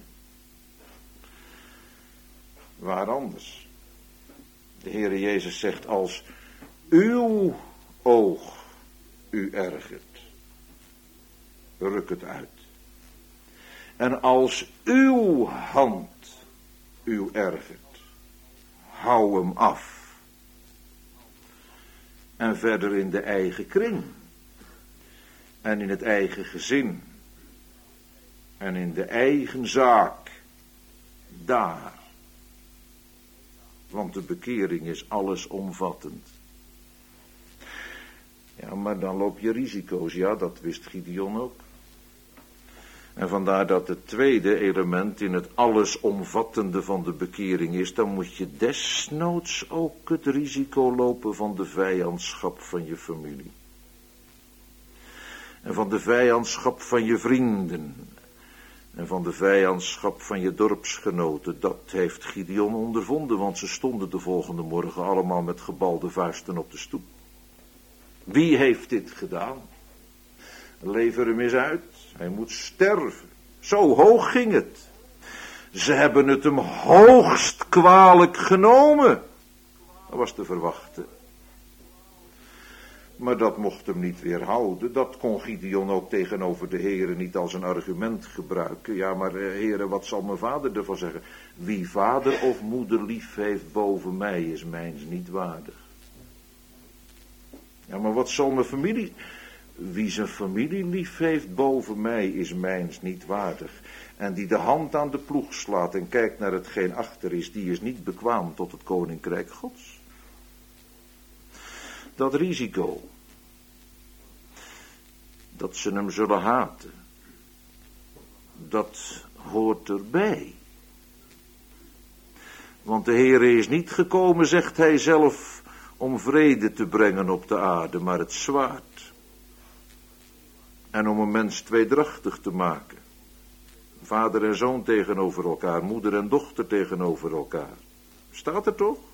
Waar anders? De Heere Jezus zegt, als uw oog u ergert, ruk het uit. En als uw hand u ergert, hou hem af. En verder in de eigen kring. En in het eigen gezin. En in de eigen zaak. Daar. Want de bekering is allesomvattend. Ja, maar dan loop je risico's. Ja, dat wist Gideon ook. En vandaar dat het tweede element in het allesomvattende van de bekering is, dan moet je desnoods ook het risico lopen van de vijandschap van je familie. En van de vijandschap van je vrienden. En van de vijandschap van je dorpsgenoten. Dat heeft Gideon ondervonden, want ze stonden de volgende morgen allemaal met gebalde vuisten op de stoep. Wie heeft dit gedaan? Lever hem eens uit. Hij moet sterven. Zo hoog ging het. Ze hebben het hem hoogst kwalijk genomen. Dat was te verwachten. Maar dat mocht hem niet weerhouden. Dat kon Gideon ook tegenover de Heere niet als een argument gebruiken. Ja, maar Heere, wat zal mijn vader ervan zeggen? Wie vader of moeder lief heeft boven mij is mijns niet waardig. Ja, maar wat zal mijn familie... Wie zijn familie lief heeft boven mij is mijns niet waardig. En die de hand aan de ploeg slaat en kijkt naar hetgeen achter is, die is niet bekwaam tot het koninkrijk Gods. Dat risico, dat ze hem zullen haten, dat hoort erbij. Want de Heere is niet gekomen, zegt hij zelf, om vrede te brengen op de aarde, maar het zwaard. En om een mens tweedrachtig te maken. Vader en zoon tegenover elkaar, moeder en dochter tegenover elkaar. Staat er toch?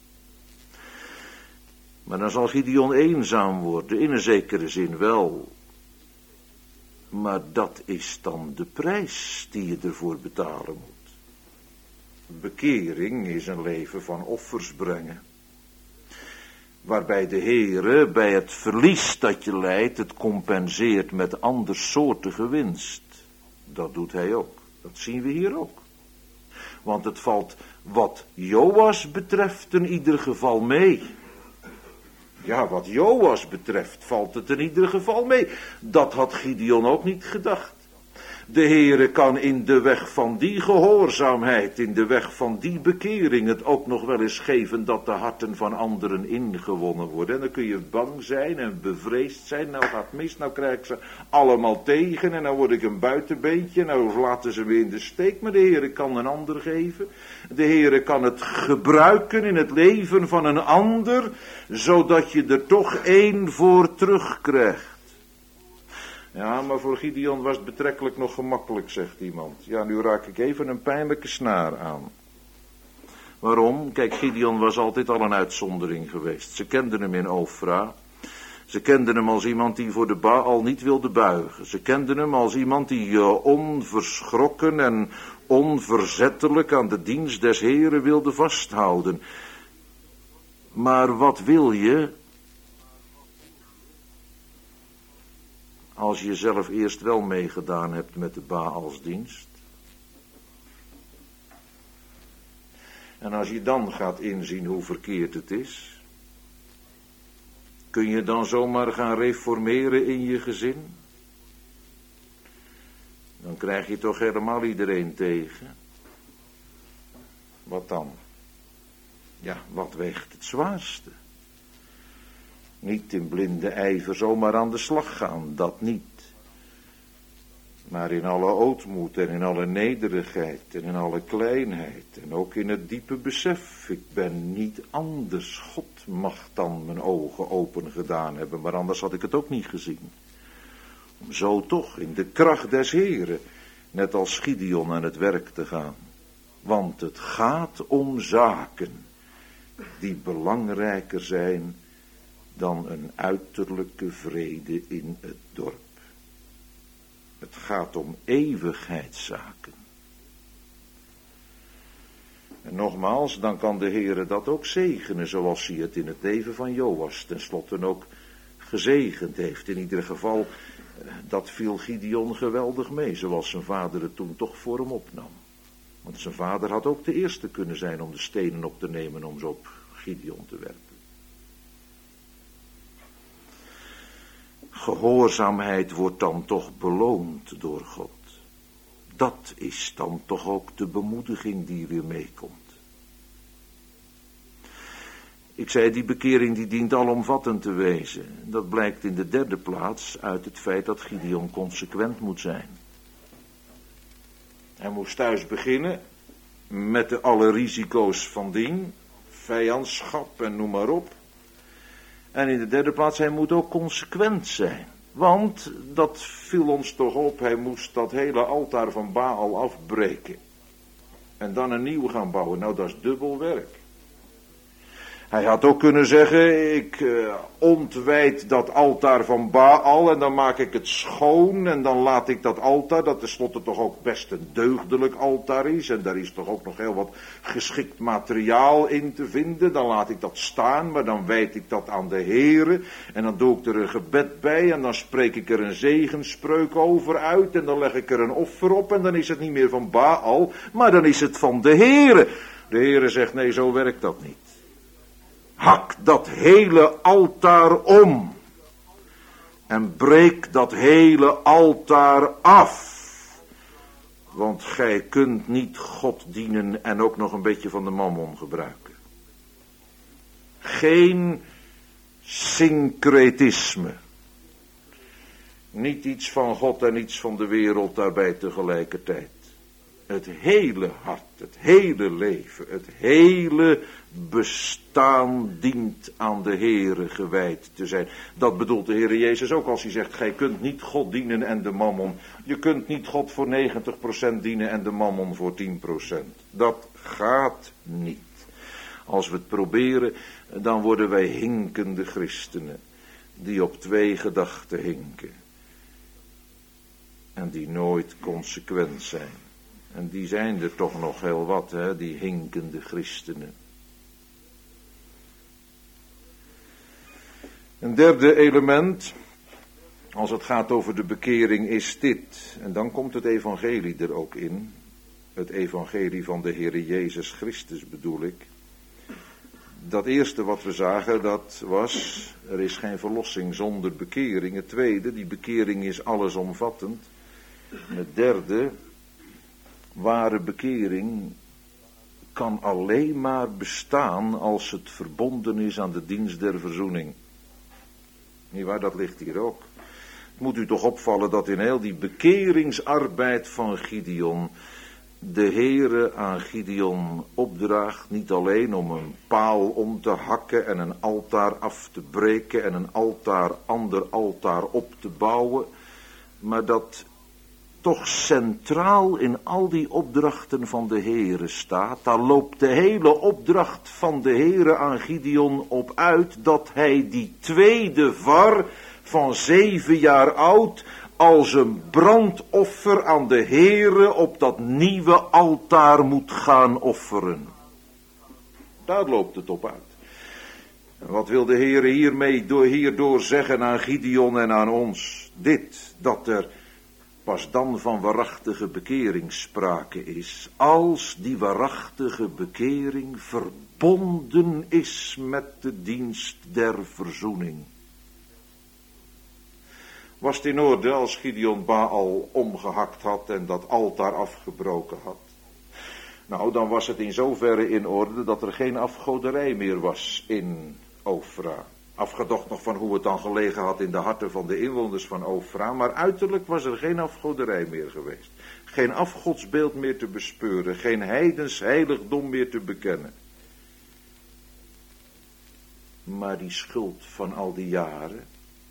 Maar dan zal Gideon eenzaam worden, in een zekere zin wel. Maar dat is dan de prijs die je ervoor betalen moet. Bekering is een leven van offers brengen. Waarbij de Heere bij het verlies dat je lijdt het compenseert met andersoortige winst. Dat doet hij ook. Dat zien we hier ook. Want het valt wat Joas betreft in ieder geval mee. Ja, wat Joas betreft valt het in ieder geval mee. Dat had Gideon ook niet gedacht. De Heere kan in de weg van die gehoorzaamheid, in de weg van die bekering het ook nog wel eens geven dat de harten van anderen ingewonnen worden. En dan kun je bang zijn en bevreesd zijn. Nou gaat het mis, nou krijg ik ze allemaal tegen en nou word ik een buitenbeentje. Nou laten ze me in de steek, maar de Heere kan een ander geven. De Heere kan het gebruiken in het leven van een ander, zodat je er toch één voor terugkrijgt. Ja, maar voor Gideon was het betrekkelijk nog gemakkelijk, zegt iemand. Ja, nu raak ik even een pijnlijke snaar aan. Waarom? Kijk, Gideon was altijd al een uitzondering geweest. Ze kenden hem in Ofra. Ze kenden hem als iemand die voor de Baal niet wilde buigen. Ze kenden hem als iemand die onverschrokken en onverzettelijk aan de dienst des Heren wilde vasthouden. Maar wat wil je als je zelf eerst wel meegedaan hebt met de Baalsdienst? En als je dan gaat inzien hoe verkeerd het is, kun je dan zomaar gaan reformeren in je gezin? Dan krijg je toch helemaal iedereen tegen. Wat dan? Ja, wat weegt het zwaarste? Niet in blinde ijver zomaar aan de slag gaan, dat niet. Maar in alle ootmoed en in alle nederigheid en in alle kleinheid en ook in het diepe besef, ik ben niet anders. God mag dan mijn ogen open gedaan hebben, maar anders had ik het ook niet gezien. Om zo toch in de kracht des Heren, net als Gideon, aan het werk te gaan. Want het gaat om zaken die belangrijker zijn dan een uiterlijke vrede in het dorp. Het gaat om eeuwigheidszaken. En nogmaals, dan kan de Heere dat ook zegenen, zoals hij het in het leven van Joas tenslotte ook gezegend heeft. In ieder geval, dat viel Gideon geweldig mee, zoals zijn vader het toen toch voor hem opnam. Want zijn vader had ook de eerste kunnen zijn om de stenen op te nemen om ze op Gideon te werpen. Gehoorzaamheid wordt dan toch beloond door God. Dat is dan toch ook de bemoediging die weer meekomt. Ik zei, die bekering die dient alomvattend te wezen. Dat blijkt in de derde plaats uit het feit dat Gideon consequent moet zijn. Hij moest thuis beginnen met alle risico's van dien, vijandschap en noem maar op. En in de derde plaats, hij moet ook consequent zijn. Want, dat viel ons toch op, hij moest dat hele altaar van Baal afbreken. En dan een nieuw gaan bouwen. Nou, dat is dubbel werk. Hij had ook kunnen zeggen, ik ontwijd dat altaar van Baal en dan maak ik het schoon en dan laat ik dat altaar, dat tenslotte toch ook best een deugdelijk altaar is en daar is toch ook nog heel wat geschikt materiaal in te vinden, dan laat ik dat staan, maar dan wijd ik dat aan de Heere en dan doe ik er een gebed bij en dan spreek ik er een zegenspreuk over uit en dan leg ik er een offer op en dan is het niet meer van Baal, maar dan is het van de Heere. De Heere zegt, nee, zo werkt dat niet. Hak dat hele altaar om. En breek dat hele altaar af. Want gij kunt niet God dienen en ook nog een beetje van de mammon gebruiken. Geen syncretisme. Niet iets van God en iets van de wereld daarbij tegelijkertijd. Het hele hart, het hele leven, het hele bestaan dient aan de Heere gewijd te zijn. Dat bedoelt de Heere Jezus ook als hij zegt, gij kunt niet God dienen en de mammon. Je kunt niet God voor 90% dienen en de mammon voor 10%. Dat gaat niet. Als we het proberen, dan worden wij hinkende christenen, die op twee gedachten hinken. En die nooit consequent zijn. En die zijn er toch nog heel wat, hè, die hinkende christenen. Een derde element, als het gaat over de bekering, is dit. En dan komt het evangelie er ook in. Het evangelie van de Heere Jezus Christus bedoel ik. Dat eerste wat we zagen, dat was, er is geen verlossing zonder bekering. Het tweede, die bekering is allesomvattend. En het derde, ware bekering kan alleen maar bestaan als het verbonden is aan de dienst der verzoening. Nietwaar, dat ligt hier ook. Het moet u toch opvallen dat in heel die bekeringsarbeid van Gideon de Heere aan Gideon opdraagt niet alleen om een paal om te hakken en een altaar af te breken en een ander altaar op te bouwen, maar dat toch centraal in al die opdrachten van de Heere staat. Daar loopt de hele opdracht van de Heere aan Gideon op uit dat hij die tweede var van 7 jaar oud als een brandoffer aan de Heere op dat nieuwe altaar moet gaan offeren. Daar loopt het op uit. En wat wil de Heere hierdoor zeggen aan Gideon en aan ons? Dit, dat er pas dan van waarachtige bekering sprake is, als die waarachtige bekering verbonden is met de dienst der verzoening. Was het in orde als Gideon Baal omgehakt had en dat altaar afgebroken had? Nou, dan was het in zoverre in orde dat er geen afgoderij meer was in Ofra. Afgedacht nog van hoe het dan gelegen had in de harten van de inwoners van Ofra. Maar uiterlijk was er geen afgoderij meer geweest. Geen afgodsbeeld meer te bespeuren. Geen heidens heiligdom meer te bekennen. Maar die schuld van al die jaren.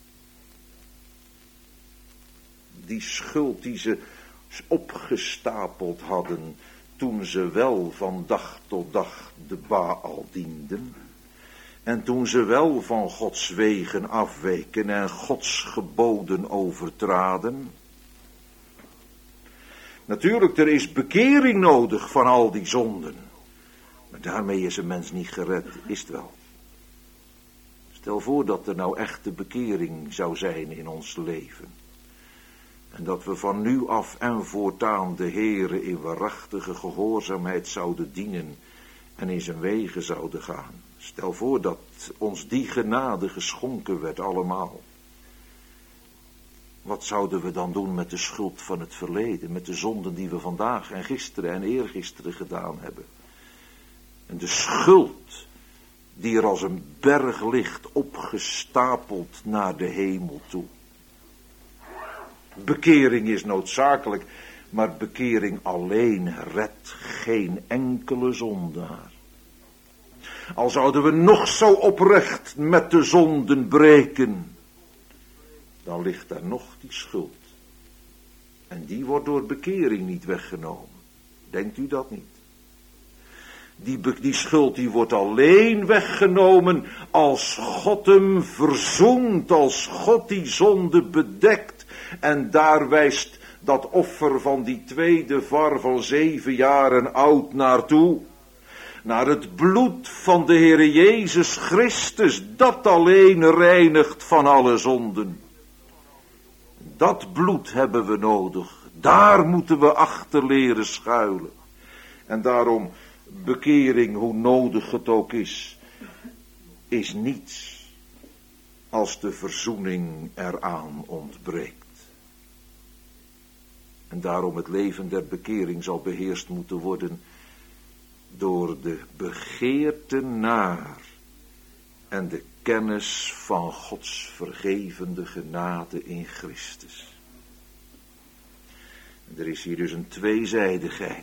Die schuld die ze opgestapeld hadden toen ze wel van dag tot dag de Baal dienden. En toen ze wel van Gods wegen afweken en Gods geboden overtraden. Natuurlijk, er is bekering nodig van al die zonden. Maar daarmee is een mens niet gered, is het wel. Stel voor dat er nou echte bekering zou zijn in ons leven. En dat we van nu af en voortaan de Heere in waarachtige gehoorzaamheid zouden dienen en in zijn wegen zouden gaan. Stel voor dat ons die genade geschonken werd allemaal. Wat zouden we dan doen met de schuld van het verleden, met de zonden die we vandaag en gisteren en eergisteren gedaan hebben? En de schuld die er als een berg ligt opgestapeld naar de hemel toe. Bekering is noodzakelijk, maar bekering alleen redt geen enkele zondaar. Al zouden we nog zo oprecht met de zonden breken, dan ligt daar nog die schuld. En die wordt door bekering niet weggenomen. Denkt u dat niet? Die schuld die wordt alleen weggenomen als God hem verzoent, als God die zonde bedekt. En daar wijst dat offer van die tweede var van 7 jaren oud naartoe. Naar het bloed van de Heere Jezus Christus, dat alleen reinigt van alle zonden. Dat bloed hebben we nodig. Daar moeten we achter leren schuilen. En daarom, bekering, hoe nodig het ook is niets. als de verzoening eraan ontbreekt. En daarom het leven der bekering zal beheerst moeten worden door de begeerte naar en de kennis van Gods vergevende genade in Christus. En er is hier dus een tweezijdigheid.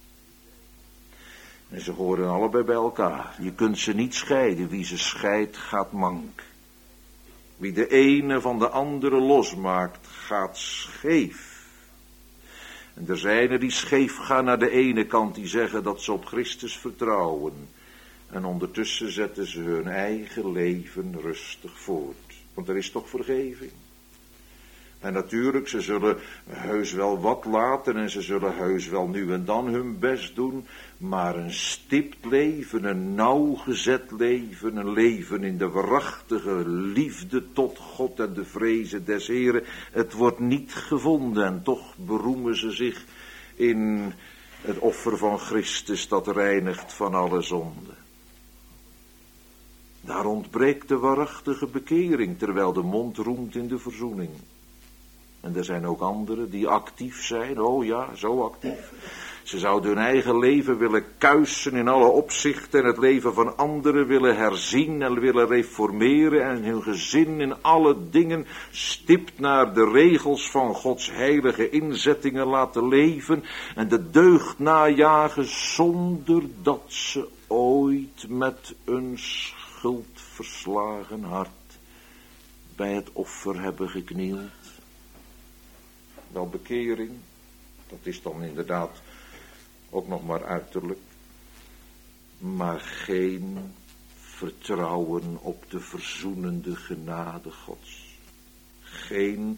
En ze horen allebei bij elkaar. Je kunt ze niet scheiden. Wie ze scheidt, gaat mank. Wie de ene van de andere losmaakt, gaat scheef. En er zijn er die scheef gaan naar de ene kant, die zeggen dat ze op Christus vertrouwen. En ondertussen zetten ze hun eigen leven rustig voort. Want er is toch vergeving. En natuurlijk, ze zullen heus wel wat laten en ze zullen heus wel nu en dan hun best doen. Maar een stipt leven, een nauwgezet leven, een leven in de waarachtige liefde tot God en de vrezen des Heren. Het wordt niet gevonden en toch beroemen ze zich in het offer van Christus dat reinigt van alle zonde. Daar ontbreekt de waarachtige bekering, terwijl de mond roemt in de verzoening. En er zijn ook anderen die actief zijn, oh ja, zo actief. Ze zouden hun eigen leven willen kuisen in alle opzichten en het leven van anderen willen herzien en willen reformeren en hun gezin in alle dingen stipt naar de regels van Gods heilige inzettingen laten leven en de deugd najagen zonder dat ze ooit met een schuldverslagen hart bij het offer hebben geknield. Wel, bekering, dat is dan inderdaad ook nog maar uiterlijk, maar geen vertrouwen op de verzoenende genade Gods. Geen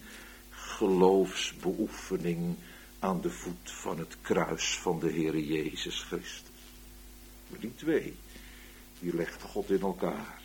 geloofsbeoefening aan de voet van het kruis van de Heere Jezus Christus. Maar die twee, die legt God in elkaar.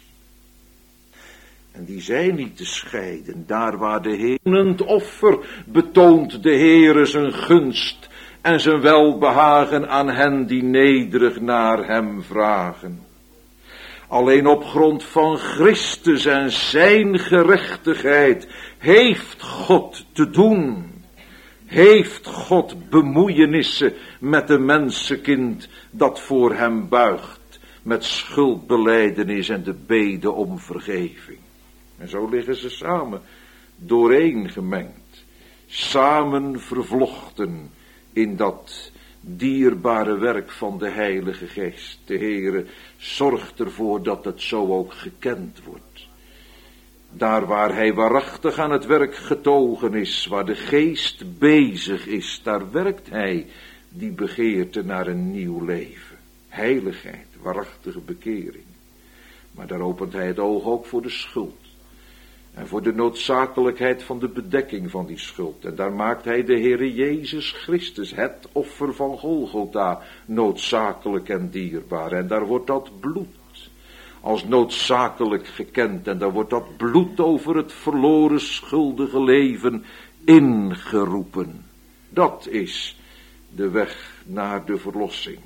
En die zijn niet te scheiden. Daar waar de Heer het offer betoont de Heere zijn gunst en zijn welbehagen aan hen die nederig naar hem vragen. Alleen op grond van Christus en zijn gerechtigheid heeft God te doen. Heeft God bemoeienissen met een mensenkind dat voor hem buigt met schuldbelijdenis en de bede om vergeving. En zo liggen ze samen, dooreen gemengd, samen vervlochten in dat dierbare werk van de Heilige Geest. De Heere zorgt ervoor dat het zo ook gekend wordt. Daar waar hij waarachtig aan het werk getogen is, waar de Geest bezig is, daar werkt hij die begeerte naar een nieuw leven. Heiligheid, waarachtige bekering. Maar daar opent hij het oog ook voor de schuld. En voor de noodzakelijkheid van de bedekking van die schuld. En daar maakt hij de Heere Jezus Christus, het offer van Golgotha, noodzakelijk en dierbaar. En daar wordt dat bloed als noodzakelijk gekend. En daar wordt dat bloed over het verloren schuldige leven ingeroepen. Dat is de weg naar de verlossing.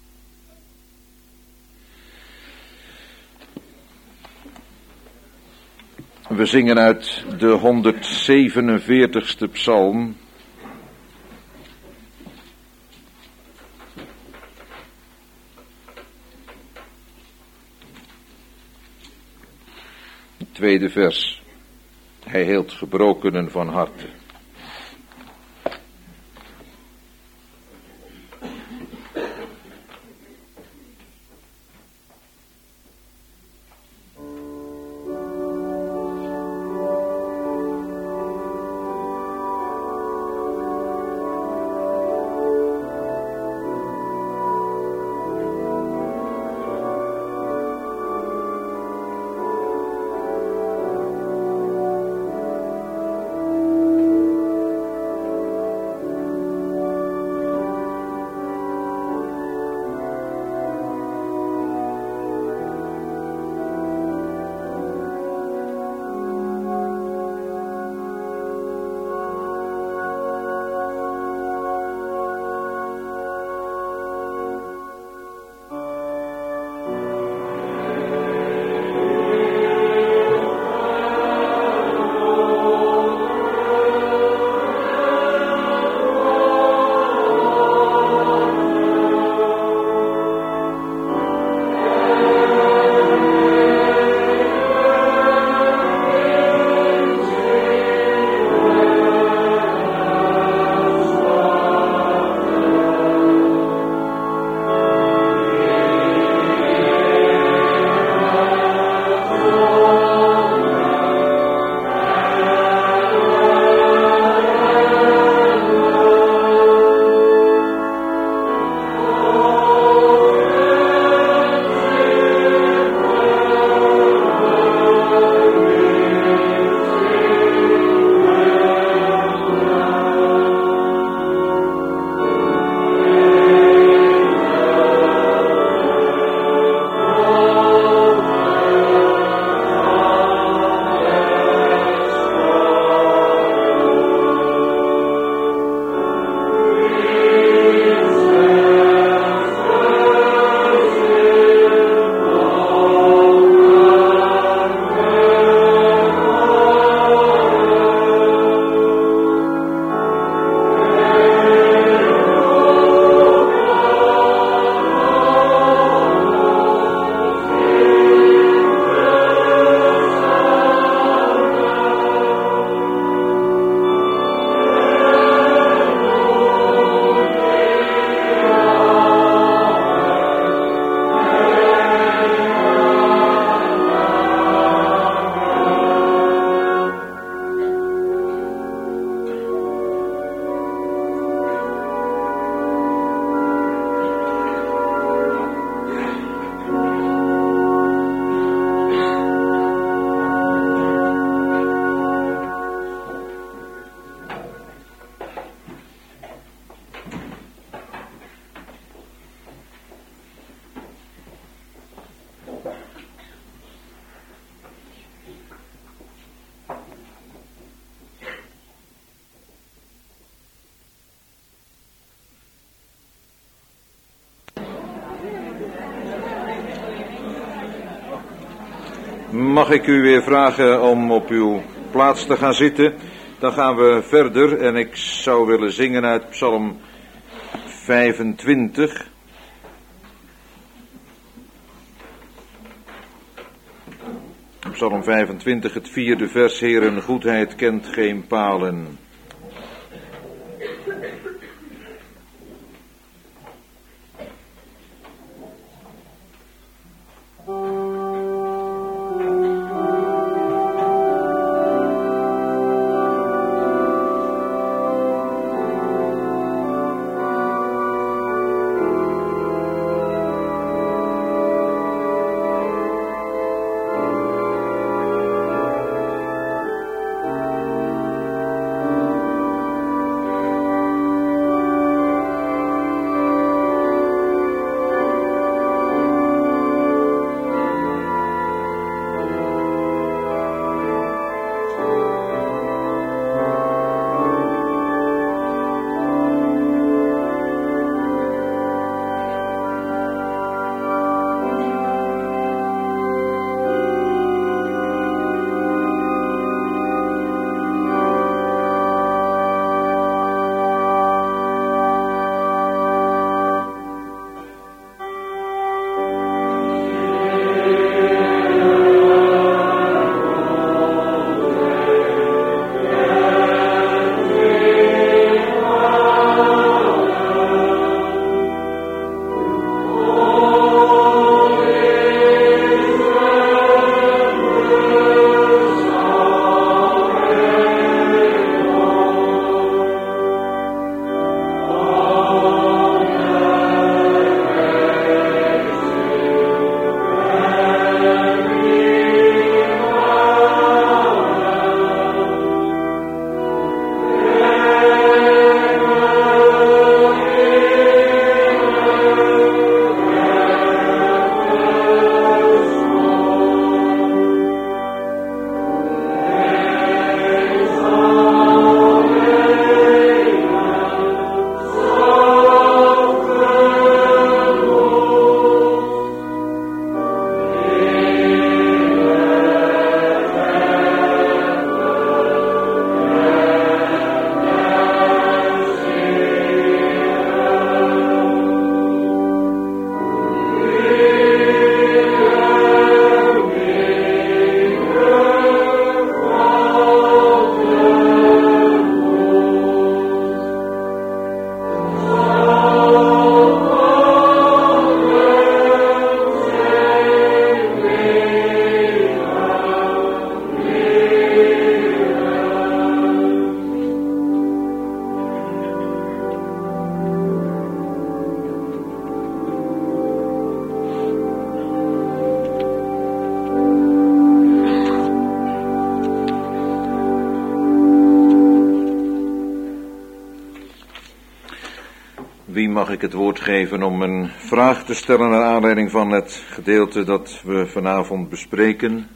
We zingen uit de 147ste psalm. Het tweede vers. Hij heelt gebrokenen van harte. Mag ik u weer vragen om op uw plaats te gaan zitten? Dan gaan we verder en ik zou willen zingen uit Psalm 25. Psalm 25, het 4e vers. Heeren, goedheid kent geen palen. Wie mag ik het woord geven om een vraag te stellen naar aanleiding van het gedeelte dat we vanavond bespreken?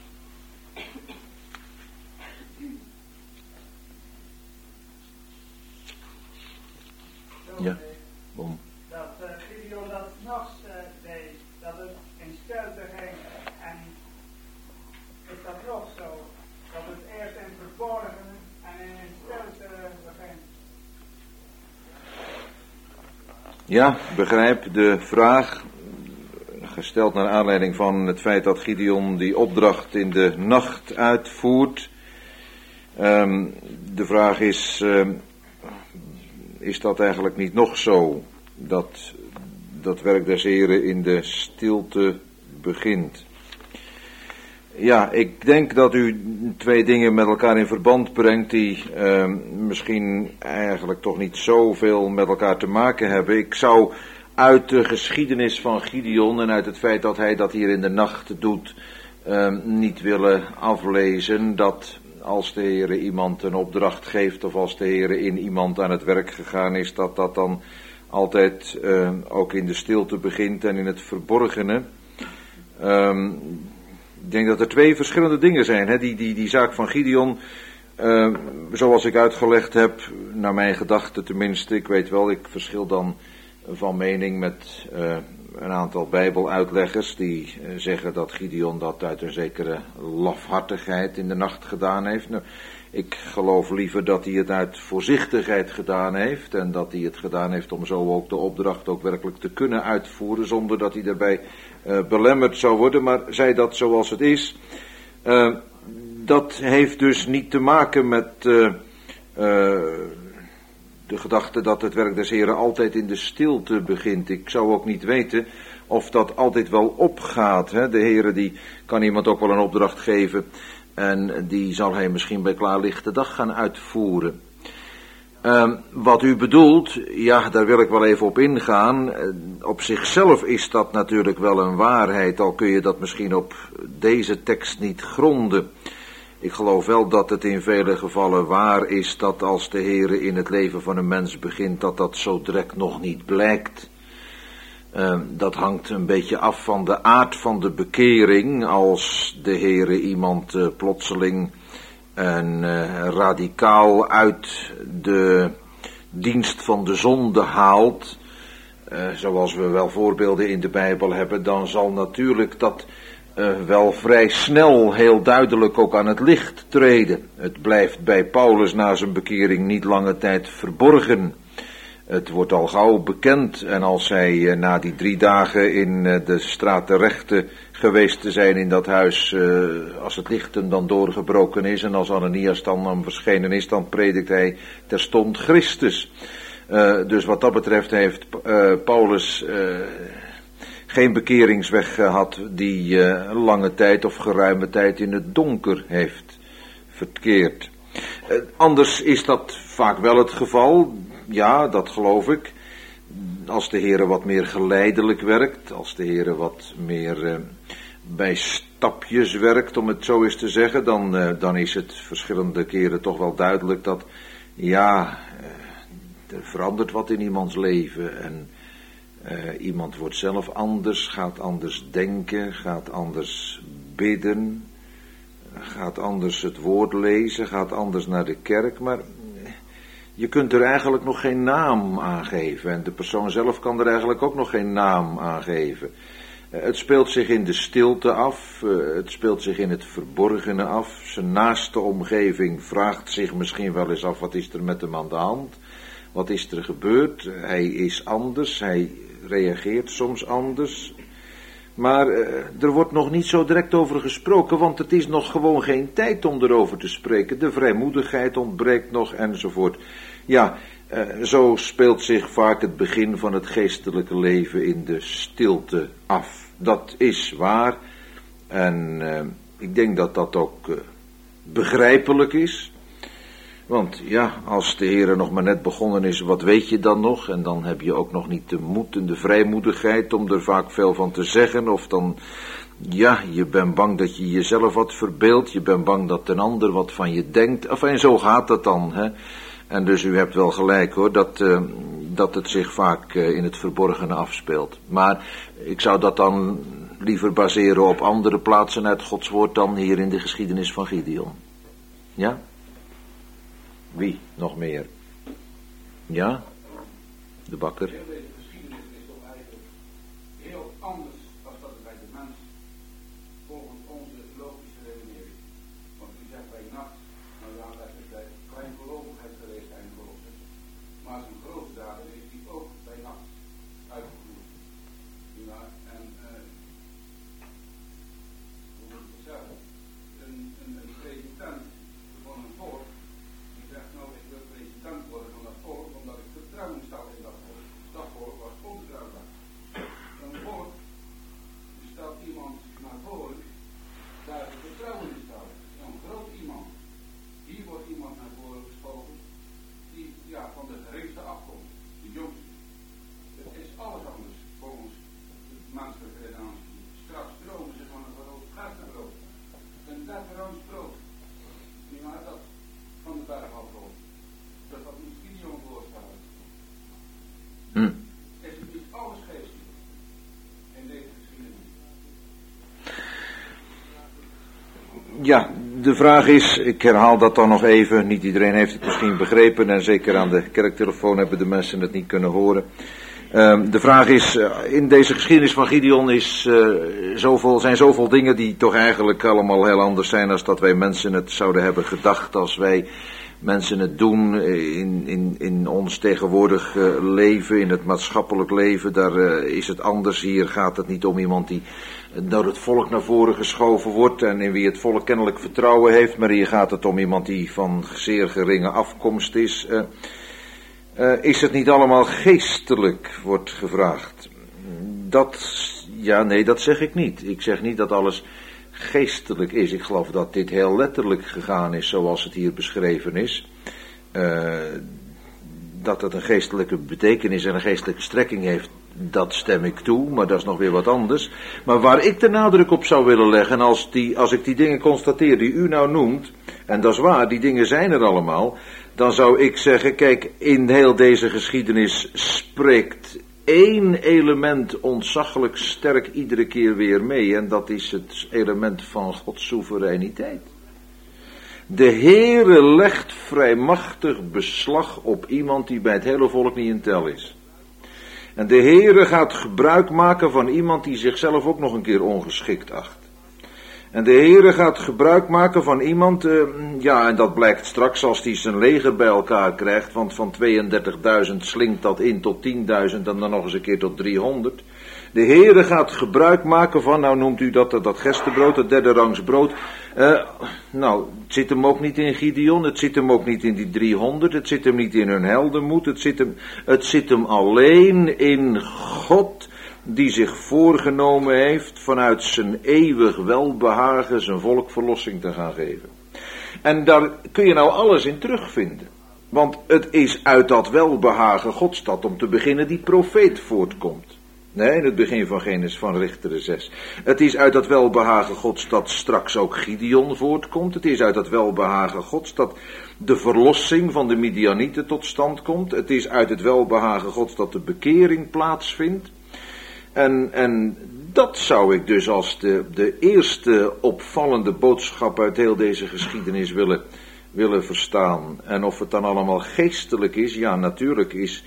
Ja, om. Dat Gideon dat s'nachts deed, dat het in stilte ging. En is dat nog zo? Dat het eerst in verborgen en in stilte begint. Ja, begrijp de vraag, gesteld naar aanleiding van het feit dat Gideon die opdracht in de nacht uitvoert. De vraag is dat eigenlijk niet nog zo, dat werk des Heren in de stilte begint? Ja, ik denk dat u twee dingen met elkaar in verband brengt die misschien eigenlijk toch niet zoveel met elkaar te maken hebben. Ik zou uit de geschiedenis van Gideon en uit het feit dat hij dat hier in de nacht doet, niet willen aflezen dat als de Heere iemand een opdracht geeft of als de Heere in iemand aan het werk gegaan is, dat dat dan altijd ook in de stilte begint en in het verborgene. Ik denk dat er twee verschillende dingen zijn. Hè? Die zaak van Gideon, zoals ik uitgelegd heb, naar mijn gedachten tenminste, ik weet wel, ik verschil dan van mening met een aantal bijbeluitleggers die zeggen dat Gideon dat uit een zekere lafhartigheid in de nacht gedaan heeft. Nou, ik geloof liever dat hij het uit voorzichtigheid gedaan heeft en dat hij het gedaan heeft om zo ook de opdracht ook werkelijk te kunnen uitvoeren zonder dat hij daarbij belemmerd zou worden, maar zij dat zoals het is. Dat heeft dus niet te maken met de gedachte dat het werk des Heren altijd in de stilte begint. Ik zou ook niet weten of dat altijd wel opgaat. Hè? De Heren die kan iemand ook wel een opdracht geven en die zal hij misschien bij klaarlichte dag gaan uitvoeren. Wat u bedoelt, ja, daar wil ik wel even op ingaan. Op zichzelf is dat natuurlijk wel een waarheid, al kun je dat misschien op deze tekst niet gronden. Ik geloof wel dat het in vele gevallen waar is dat als de Heere in het leven van een mens begint, dat dat zo direct nog niet blijkt. Dat hangt een beetje af van de aard van de bekering. Als de Heere iemand plotseling en radicaal uit de dienst van de zonde haalt, zoals we wel voorbeelden in de Bijbel hebben, dan zal natuurlijk dat wel vrij snel heel duidelijk ook aan het licht treden. Het blijft bij Paulus na zijn bekering niet lange tijd verborgen. Het wordt al gauw bekend en als hij na die 3 dagen in de straat de Rechte geweest te zijn in dat huis, als het licht hem dan doorgebroken is en als Ananias dan hem verschenen is, dan predikt hij terstond Christus. Dus wat dat betreft heeft Paulus geen bekeringsweg gehad die lange tijd of geruime tijd in het donker heeft verkeerd. Anders is dat vaak wel het geval, ja, dat geloof ik. Als de Heere wat meer geleidelijk werkt, als de Heere wat meer bij stapjes werkt, om het zo eens te zeggen, dan is het verschillende keren toch wel duidelijk dat, ja, er verandert wat in iemands leven en iemand wordt zelf anders, gaat anders denken, gaat anders bidden, gaat anders het woord lezen, gaat anders naar de kerk, maar je kunt er eigenlijk nog geen naam aan geven en de persoon zelf kan er eigenlijk ook nog geen naam aan geven. Het speelt zich in de stilte af, het speelt zich in het verborgene af, zijn naaste omgeving vraagt zich misschien wel eens af, wat is er met hem aan de hand? Wat is er gebeurd? Hij is anders, hij reageert soms anders. Maar er wordt nog niet zo direct over gesproken, want het is nog gewoon geen tijd om erover te spreken. De vrijmoedigheid ontbreekt nog enzovoort. Ja, zo speelt zich vaak het begin van het geestelijke leven in de stilte af. Dat is waar. En ik denk dat dat ook begrijpelijk is. Want ja, als de Heere nog maar net begonnen is, wat weet je dan nog? En dan heb je ook nog niet de moed en de vrijmoedigheid om er vaak veel van te zeggen. Of dan, ja, je bent bang dat je jezelf wat verbeeldt. Je bent bang dat een ander wat van je denkt. Enfin, zo gaat het dan, hè. En dus u hebt wel gelijk hoor, dat het zich vaak in het verborgene afspeelt. Maar ik zou dat dan liever baseren op andere plaatsen uit Gods woord dan hier in de geschiedenis van Gideon. Ja? Wie? Nog meer? Ja? De bakker? Deze geschiedenis is toch eigenlijk heel anders dan dat het bij de mens volgens onze logische redenering. Want u zegt bij nacht, nou ja, dat is bij kleingelovigheid geweest en verlossen. Maar zijn grote daden heeft hij ook bij nacht uitgevoerd. Ja, en hoe moet ik het zeggen? Een predikant van een volk. Nou, ik wil predikant worden van dat volk, omdat ik vertrouwen stel in dat volk. Dat volk was onbetrouwbaar. Een volk, die stelt iemand naar voren, daar is vertrouwen in stelt. Een groot iemand. Hier wordt iemand naar voren gesproken, die ja, van de geringste afkomt, de jongste. Het is alles anders volgens het menselijke redenatie. Straks stromen ze van een groot gat naar brood. Een letterloos brood. Ja, dat van de berg afkomt. Dat wat niet Gideon voorstellen. Is het niet alles geestelijk in deze geschiedenis? Ja, de vraag is, ik herhaal dat dan nog even, niet iedereen heeft het misschien begrepen en zeker aan de kerktelefoon hebben de mensen het niet kunnen horen. De vraag is, in deze geschiedenis van Gideon zijn zoveel dingen die toch eigenlijk allemaal heel anders zijn als dat wij mensen het zouden hebben gedacht als wij mensen het doen in ons tegenwoordig leven, in het maatschappelijk leven. Daar is het anders. Hier gaat het niet om iemand die door het volk naar voren geschoven wordt en in wie het volk kennelijk vertrouwen heeft, maar hier gaat het om iemand die van zeer geringe afkomst is. Is het niet allemaal geestelijk, wordt gevraagd. Dat zeg ik niet. Ik zeg niet dat alles geestelijk is. Ik geloof dat dit heel letterlijk gegaan is zoals het hier beschreven is. Dat het een geestelijke betekenis en een geestelijke strekking heeft, dat stem ik toe, maar dat is nog weer wat anders. Maar waar ik de nadruk op zou willen leggen, als ik die dingen constateer die u nou noemt, en dat is waar, die dingen zijn er allemaal, dan zou ik zeggen, kijk, in heel deze geschiedenis spreekt één element ontzaglijk sterk iedere keer weer mee, en dat is het element van Gods soevereiniteit. De Heere legt vrijmachtig beslag op iemand die bij het hele volk niet in tel is. En de Heere gaat gebruik maken van iemand die zichzelf ook nog een keer ongeschikt acht. En de Heere gaat gebruik maken van iemand, en dat blijkt straks als hij zijn leger bij elkaar krijgt, want van 32.000 slinkt dat in tot 10.000 en dan nog eens een keer tot 300. De Heere gaat gebruik maken van, nou noemt u dat gerstebrood, het derde rangs brood. Het zit hem ook niet in Gideon, het zit hem ook niet in die 300, het zit hem niet in hun heldenmoed, het zit hem alleen in God, die zich voorgenomen heeft vanuit zijn eeuwig welbehagen zijn volk verlossing te gaan geven. En daar kun je nou alles in terugvinden. Want het is uit dat welbehagen Gods dat om te beginnen die profeet voortkomt. Nee, in het begin van Richteren 6. Het is uit dat welbehagen Gods dat straks ook Gideon voortkomt. Het is uit dat welbehagen Gods dat de verlossing van de Midianieten tot stand komt. Het is uit het welbehagen Gods dat de bekering plaatsvindt. En dat zou ik dus als de eerste opvallende boodschap uit heel deze geschiedenis willen verstaan. En of het dan allemaal geestelijk is, ja, natuurlijk is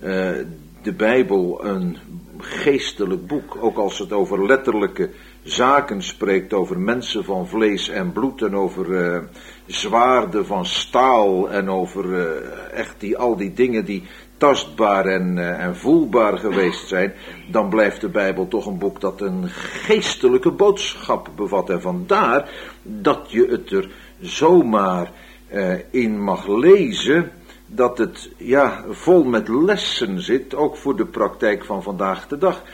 de Bijbel een geestelijk boek. Ook als het over letterlijke zaken spreekt, over mensen van vlees en bloed en over zwaarden van staal en over al die dingen die tastbaar en voelbaar geweest zijn, dan blijft de Bijbel toch een boek dat een geestelijke boodschap bevat. En vandaar dat je het er zomaar in mag lezen, dat het vol met lessen zit, ook voor de praktijk van vandaag de dag.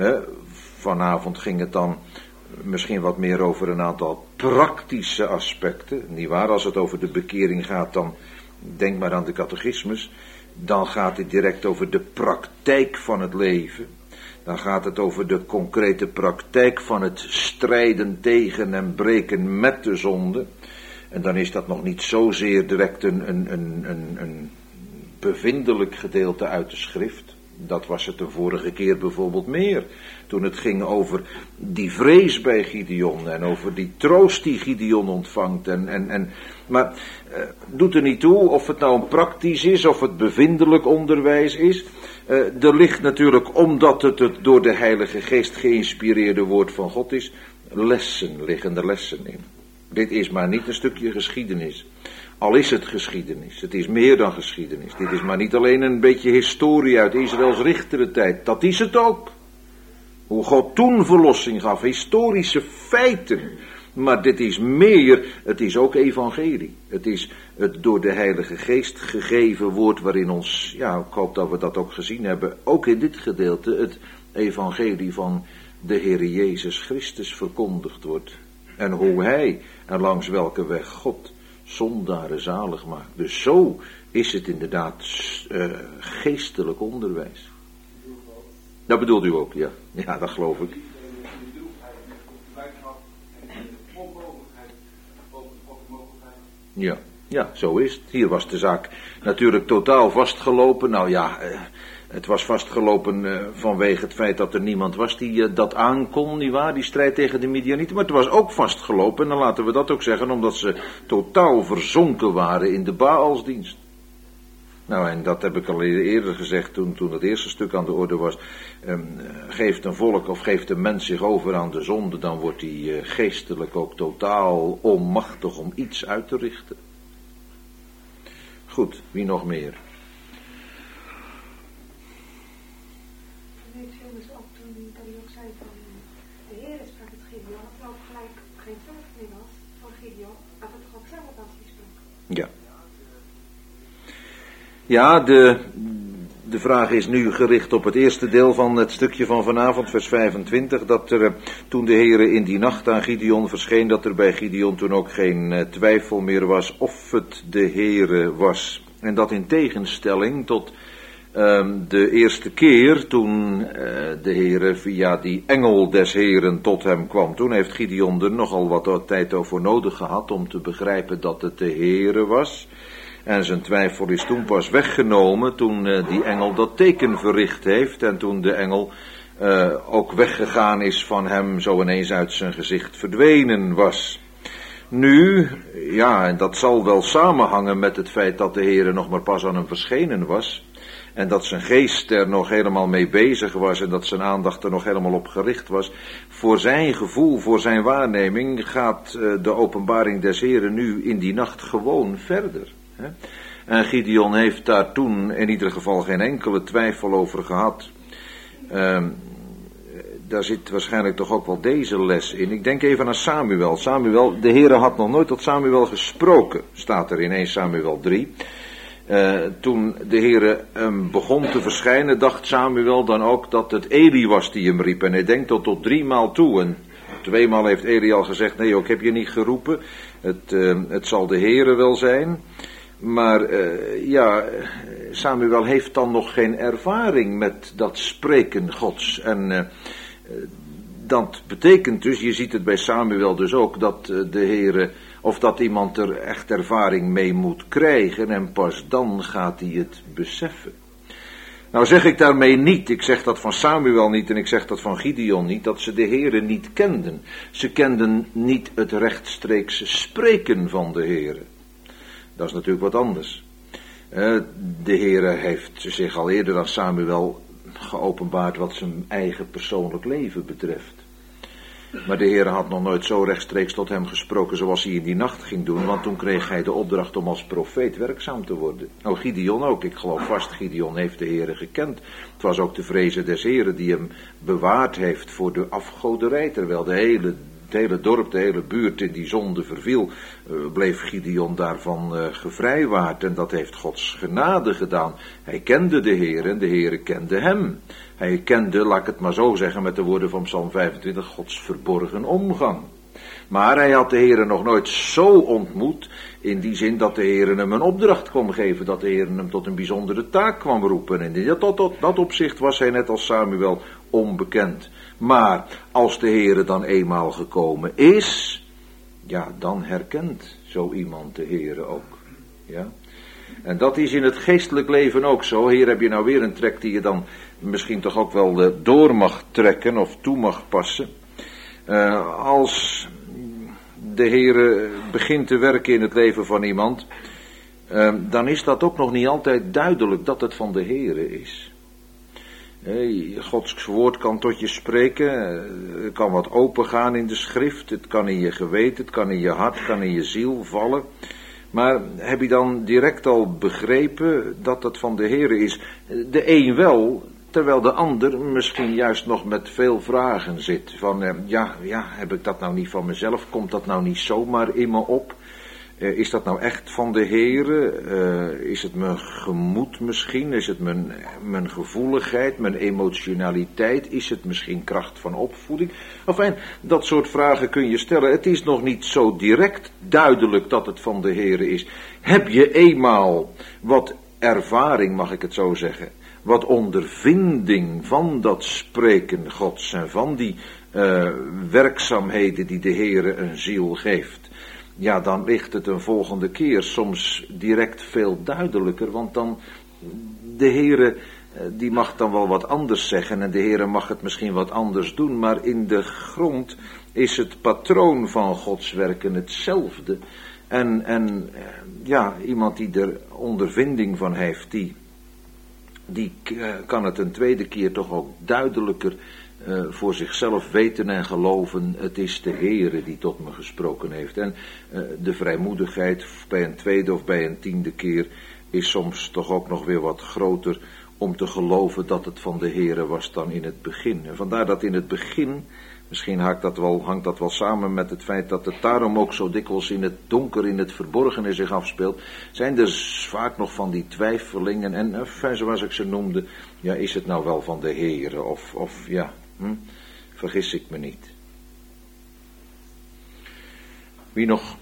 Vanavond ging het dan misschien wat meer over een aantal praktische aspecten, nietwaar? Als het over de bekering gaat, dan denk maar aan de catechismus. Dan gaat het direct over de praktijk van het leven. Dan gaat het over de concrete praktijk van het strijden tegen en breken met de zonde. En dan is dat nog niet zozeer direct een bevindelijk gedeelte uit de schrift. Dat was het de vorige keer bijvoorbeeld meer. Toen het ging over die vrees bij Gideon en over die troost die Gideon ontvangt. Maar doet er niet toe of het nou een praktisch is of het bevindelijk onderwijs is. Er ligt natuurlijk, omdat het door de Heilige Geest geïnspireerde woord van God is, liggende lessen in. Dit is maar niet een stukje geschiedenis. Al is het geschiedenis, het is meer dan geschiedenis. Dit is maar niet alleen een beetje historie uit Israëls richterentijd. Dat is het ook. Hoe God toen verlossing gaf, historische feiten. Maar dit is meer, het is ook evangelie. Het is het door de Heilige Geest gegeven woord waarin ons, ik hoop dat we dat ook gezien hebben, ook in dit gedeelte het evangelie van de Heere Jezus Christus verkondigd wordt. En hoe Hij en langs welke weg God zondaren zalig maakt. Dus zo is het inderdaad geestelijk onderwijs. Dat bedoelt u ook, ja. Ja, dat geloof ik. Ja, zo is het. Hier was de zaak natuurlijk totaal vastgelopen. Het was vastgelopen vanwege het feit dat er niemand was die dat aankon, nietwaar, die strijd tegen de Midianieten. Maar het was ook vastgelopen, en dan laten we dat ook zeggen, omdat ze totaal verzonken waren in de Baalsdienst. Nou, en dat heb ik al eerder gezegd toen het eerste stuk aan de orde was. Geeft een volk of geeft een mens zich over aan de zonde, dan wordt hij geestelijk ook totaal onmachtig om iets uit te richten. Goed, wie nog meer? Nee, het viel dus op toen hij ook zei van de Heer sprak het Gideon, dat er ook gelijk geen twijfel meer was van Gideon, dat het toch ook zelf had gesproken. Ja. Ja, de vraag is nu gericht op het eerste deel van het stukje van vanavond, vers 25, dat er toen de Heere in die nacht aan Gideon verscheen, dat er bij Gideon toen ook geen twijfel meer was of het de Heere was. En dat in tegenstelling tot de eerste keer toen de Heere via die engel des Heeren tot hem kwam. Toen heeft Gideon er nogal wat tijd over nodig gehad om te begrijpen dat het de Heere was. En zijn twijfel is toen pas weggenomen toen die engel dat teken verricht heeft. En toen de engel ook weggegaan is van hem, zo ineens uit zijn gezicht verdwenen was. Nu, ja, en dat zal wel samenhangen met het feit dat de Heere nog maar pas aan hem verschenen was. En dat zijn geest er nog helemaal mee bezig was en dat zijn aandacht er nog helemaal op gericht was. Voor zijn gevoel, voor zijn waarneming gaat de openbaring des Heeren nu in die nacht gewoon verder. En Gideon heeft daar toen in ieder geval geen enkele twijfel over gehad. Daar zit waarschijnlijk toch ook wel deze les in. Ik denk even aan Samuel. Samuel, de Heere had nog nooit tot Samuel gesproken, staat er in 1 Samuel 3. Toen de Heere begon te verschijnen, dacht Samuel dan ook dat het Eli was die hem riep. En hij denkt tot 3 maal toe. En 2 maal heeft Eli al gezegd, nee, ik heb je niet geroepen. Het zal de Heere wel zijn. Maar Samuel heeft dan nog geen ervaring met dat spreken Gods. En dat betekent dus, je ziet het bij Samuel dus ook, dat de Heere, of dat iemand er echt ervaring mee moet krijgen en pas dan gaat hij het beseffen. Nou zeg ik daarmee niet, ik zeg dat van Samuel niet en ik zeg dat van Gideon niet, dat ze de Heere niet kenden. Ze kenden niet het rechtstreeks spreken van de Heere. Dat is natuurlijk wat anders. De Heere heeft zich al eerder aan Samuel geopenbaard wat zijn eigen persoonlijk leven betreft. Maar de Heere had nog nooit zo rechtstreeks tot hem gesproken zoals hij in die nacht ging doen, want toen kreeg hij de opdracht om als profeet werkzaam te worden. Nou, Gideon ook, ik geloof vast, Gideon heeft de Heere gekend. Het was ook de vrezen des Heeren die hem bewaard heeft voor de afgoderij, terwijl het hele dorp, de hele buurt in die zonde verviel, bleef Gideon daarvan gevrijwaard. En dat heeft Gods genade gedaan. Hij kende de Heer en de Heer kende hem. Hij kende, laat ik het maar zo zeggen met de woorden van Psalm 25, Gods verborgen omgang. Maar hij had de Heer nog nooit zo ontmoet, in die zin dat de Heer hem een opdracht kwam geven, dat de Heer hem tot een bijzondere taak kwam roepen. En in dat opzicht was hij net als Samuel onbekend. Maar als de Heere dan eenmaal gekomen is, ja, dan herkent zo iemand de Heere ook. Ja? En dat is in het geestelijk leven ook zo. Hier heb je nou weer een trek die je dan misschien toch ook wel door mag trekken of toe mag passen. Als de Heere begint te werken in het leven van iemand, dan is dat ook nog niet altijd duidelijk dat het van de Heere is. Gods woord kan tot je spreken, het kan wat open gaan in de schrift, het kan in je geweten, het kan in je hart, het kan in je ziel vallen. Maar heb je dan direct al begrepen dat het van de Heere is? De een wel, terwijl de ander misschien juist nog met veel vragen zit. Van heb ik dat nou niet van mezelf? Komt dat nou niet zomaar in me op? Is dat nou echt van de Heere? Is het mijn gemoed misschien? Is het mijn gevoeligheid, mijn emotionaliteit? Is het misschien kracht van opvoeding? Enfin, dat soort vragen kun je stellen. Het is nog niet zo direct duidelijk dat het van de Heere is. Heb je eenmaal wat ervaring, mag ik het zo zeggen, wat ondervinding van dat spreken Gods en van die werkzaamheden die de Heere een ziel geeft, ja, dan ligt het een volgende keer soms direct veel duidelijker, want dan de Heere, die mag dan wel wat anders zeggen en de Heere mag het misschien wat anders doen, maar in de grond is het patroon van Gods werken hetzelfde. En iemand die er ondervinding van heeft, die kan het een tweede keer toch ook duidelijker voor zichzelf weten en geloven. Het is de Heere die tot me gesproken heeft. En de vrijmoedigheid bij een tweede of bij een tiende keer is soms toch ook nog weer wat groter om te geloven dat het van de Heere was dan in het begin. En vandaar dat in het begin, misschien hangt dat wel samen met het feit dat het daarom ook zo dikwijls in het donker, in het verborgene zich afspeelt, zijn er vaak nog van die twijfelingen en zoals ik ze noemde, ja, is het nou wel van de Heere of vergis ik me niet. Wie nog?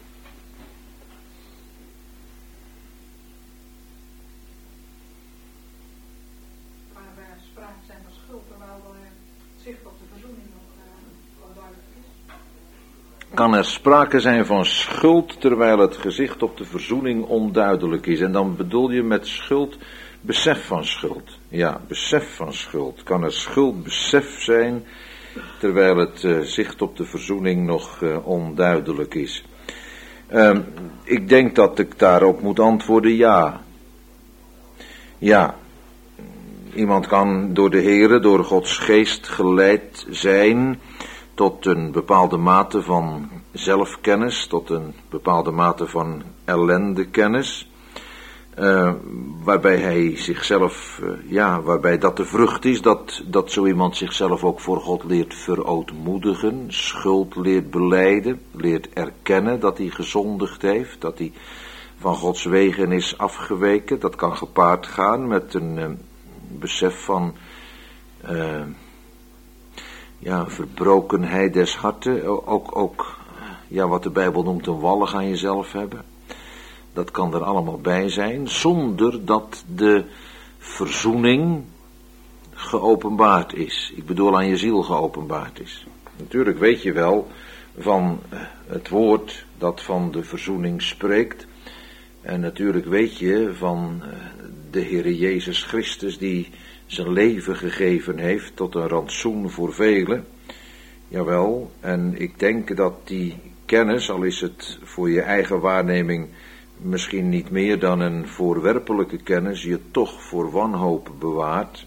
Kan er sprake zijn van schuld terwijl het gezicht op de verzoening onduidelijk is? En dan bedoel je met schuld besef van schuld. Ja, besef van schuld. Kan er schuldbesef zijn terwijl het zicht op de verzoening nog onduidelijk is? Ik denk dat ik daarop moet antwoorden ja. Ja. Iemand kan door de Heere, door Gods geest geleid zijn tot een bepaalde mate van zelfkennis, tot een bepaalde mate van ellendekennis, waarbij hij zichzelf, waarbij dat de vrucht is, dat zo iemand zichzelf ook voor God leert verootmoedigen, schuld leert belijden, leert erkennen dat hij gezondigd heeft, dat hij van Gods wegen is afgeweken. Dat kan gepaard gaan met een besef van verbrokenheid des harten, ook wat de Bijbel noemt een wallig aan jezelf hebben. Dat kan er allemaal bij zijn, zonder dat de verzoening geopenbaard is. Ik bedoel aan je ziel geopenbaard is. Natuurlijk weet je wel van het woord dat van de verzoening spreekt. En natuurlijk weet je van de Heere Jezus Christus die zijn leven gegeven heeft tot een rantsoen voor velen. Jawel, en ik denk dat die kennis, al is het voor je eigen waarneming misschien niet meer dan een voorwerpelijke kennis, je toch voor wanhoop bewaart.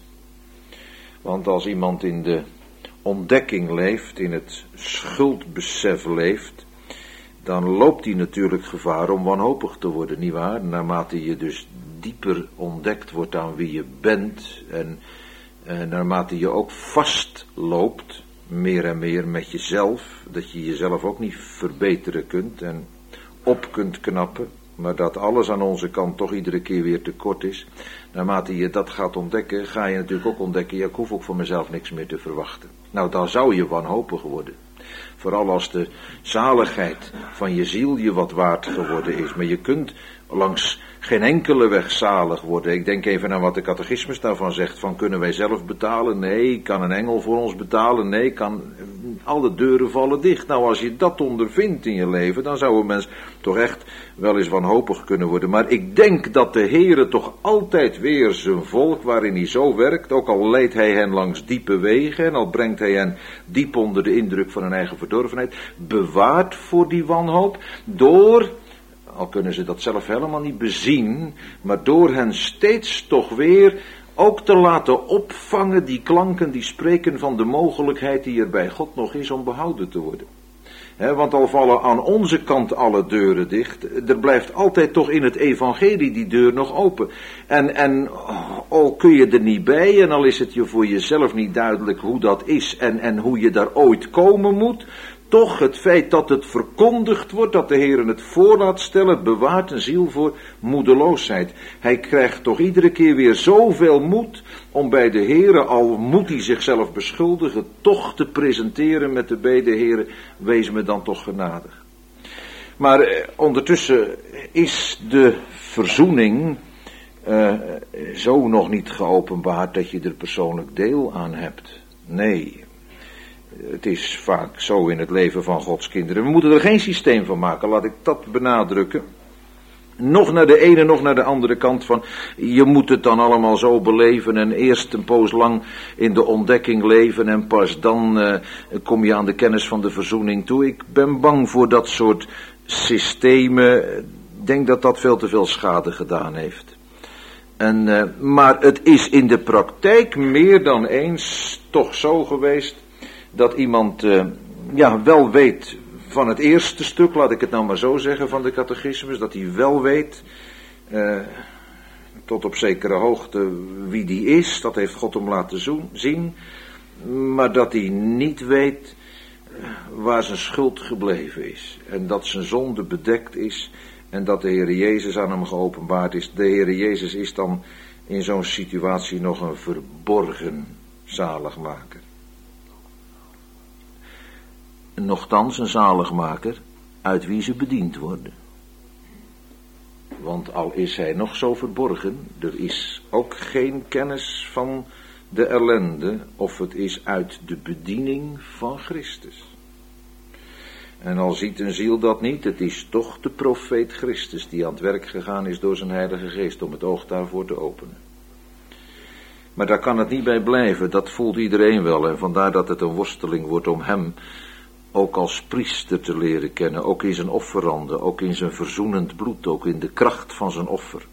Want als iemand in de ontdekking leeft, in het schuldbesef leeft, dan loopt hij natuurlijk gevaar om wanhopig te worden, nietwaar? Naarmate je dus dieper ontdekt wordt aan wie je bent en naarmate je ook vastloopt, meer en meer met jezelf, dat je jezelf ook niet verbeteren kunt en op kunt knappen, maar dat alles aan onze kant toch iedere keer weer tekort is. Naarmate je dat gaat ontdekken, ga je natuurlijk ook ontdekken, ik hoef ook van mezelf niks meer te verwachten. Nou, dan zou je wanhopig worden. Vooral als de zaligheid van je ziel je wat waard geworden is. Maar je kunt langs geen enkele weg zalig worden. Ik denk even aan wat de catechismus daarvan zegt. Van kunnen wij zelf betalen? Nee. Kan een engel voor ons betalen? Nee. Kan alle deuren vallen dicht. Nou, als je dat ondervindt in je leven, dan zou een mens toch echt wel eens wanhopig kunnen worden. Maar ik denk dat de Heere toch altijd weer zijn volk, waarin hij zo werkt, ook al leidt hij hen langs diepe wegen en al brengt hij hen diep onder de indruk van hun eigen verdorvenheid, bewaart voor die wanhoop door, al kunnen ze dat zelf helemaal niet bezien, maar door hen steeds toch weer ook te laten opvangen die klanken die spreken van de mogelijkheid die er bij God nog is om behouden te worden. Want al vallen aan onze kant alle deuren dicht, er blijft altijd toch in het evangelie die deur nog open. En al kun je er niet bij en al is het je voor jezelf niet duidelijk hoe dat is en hoe je daar ooit komen moet, toch het feit dat het verkondigd wordt, dat de Heer het voor laat stellen, bewaart een ziel voor moedeloosheid. Hij krijgt toch iedere keer weer zoveel moed om bij de Heer, al moet hij zichzelf beschuldigen, toch te presenteren met de bede, Heer, wees me dan toch genadig. Maar ondertussen is de verzoening zo nog niet geopenbaard dat je er persoonlijk deel aan hebt. Nee. Het is vaak zo in het leven van Gods kinderen. We moeten er geen systeem van maken, laat ik dat benadrukken. Nog naar de ene, nog naar de andere kant van, je moet het dan allemaal zo beleven en eerst een poos lang in de ontdekking leven en pas dan kom je aan de kennis van de verzoening toe. Ik ben bang voor dat soort systemen, ik denk dat dat veel te veel schade gedaan heeft. Maar het is in de praktijk meer dan eens toch zo geweest dat iemand wel weet van het eerste stuk, laat ik het nou maar zo zeggen, van de catechismus, dat hij wel weet tot op zekere hoogte wie die is, dat heeft God hem laten zien, maar dat hij niet weet waar zijn schuld gebleven is en dat zijn zonde bedekt is en dat de Heere Jezus aan hem geopenbaard is. De Heere Jezus is dan in zo'n situatie nog een verborgen zaligmaker. Nochtans een zaligmaker uit wie ze bediend worden. Want al is hij nog zo verborgen, er is ook geen kennis van de ellende, of het is uit de bediening van Christus. En al ziet een ziel dat niet, het is toch de profeet Christus die aan het werk gegaan is door zijn Heilige Geest om het oog daarvoor te openen. Maar daar kan het niet bij blijven, dat voelt iedereen wel en vandaar dat het een worsteling wordt om hem ook als priester te leren kennen, ook in zijn offeranden, ook in zijn verzoenend bloed, ook in de kracht van zijn offer.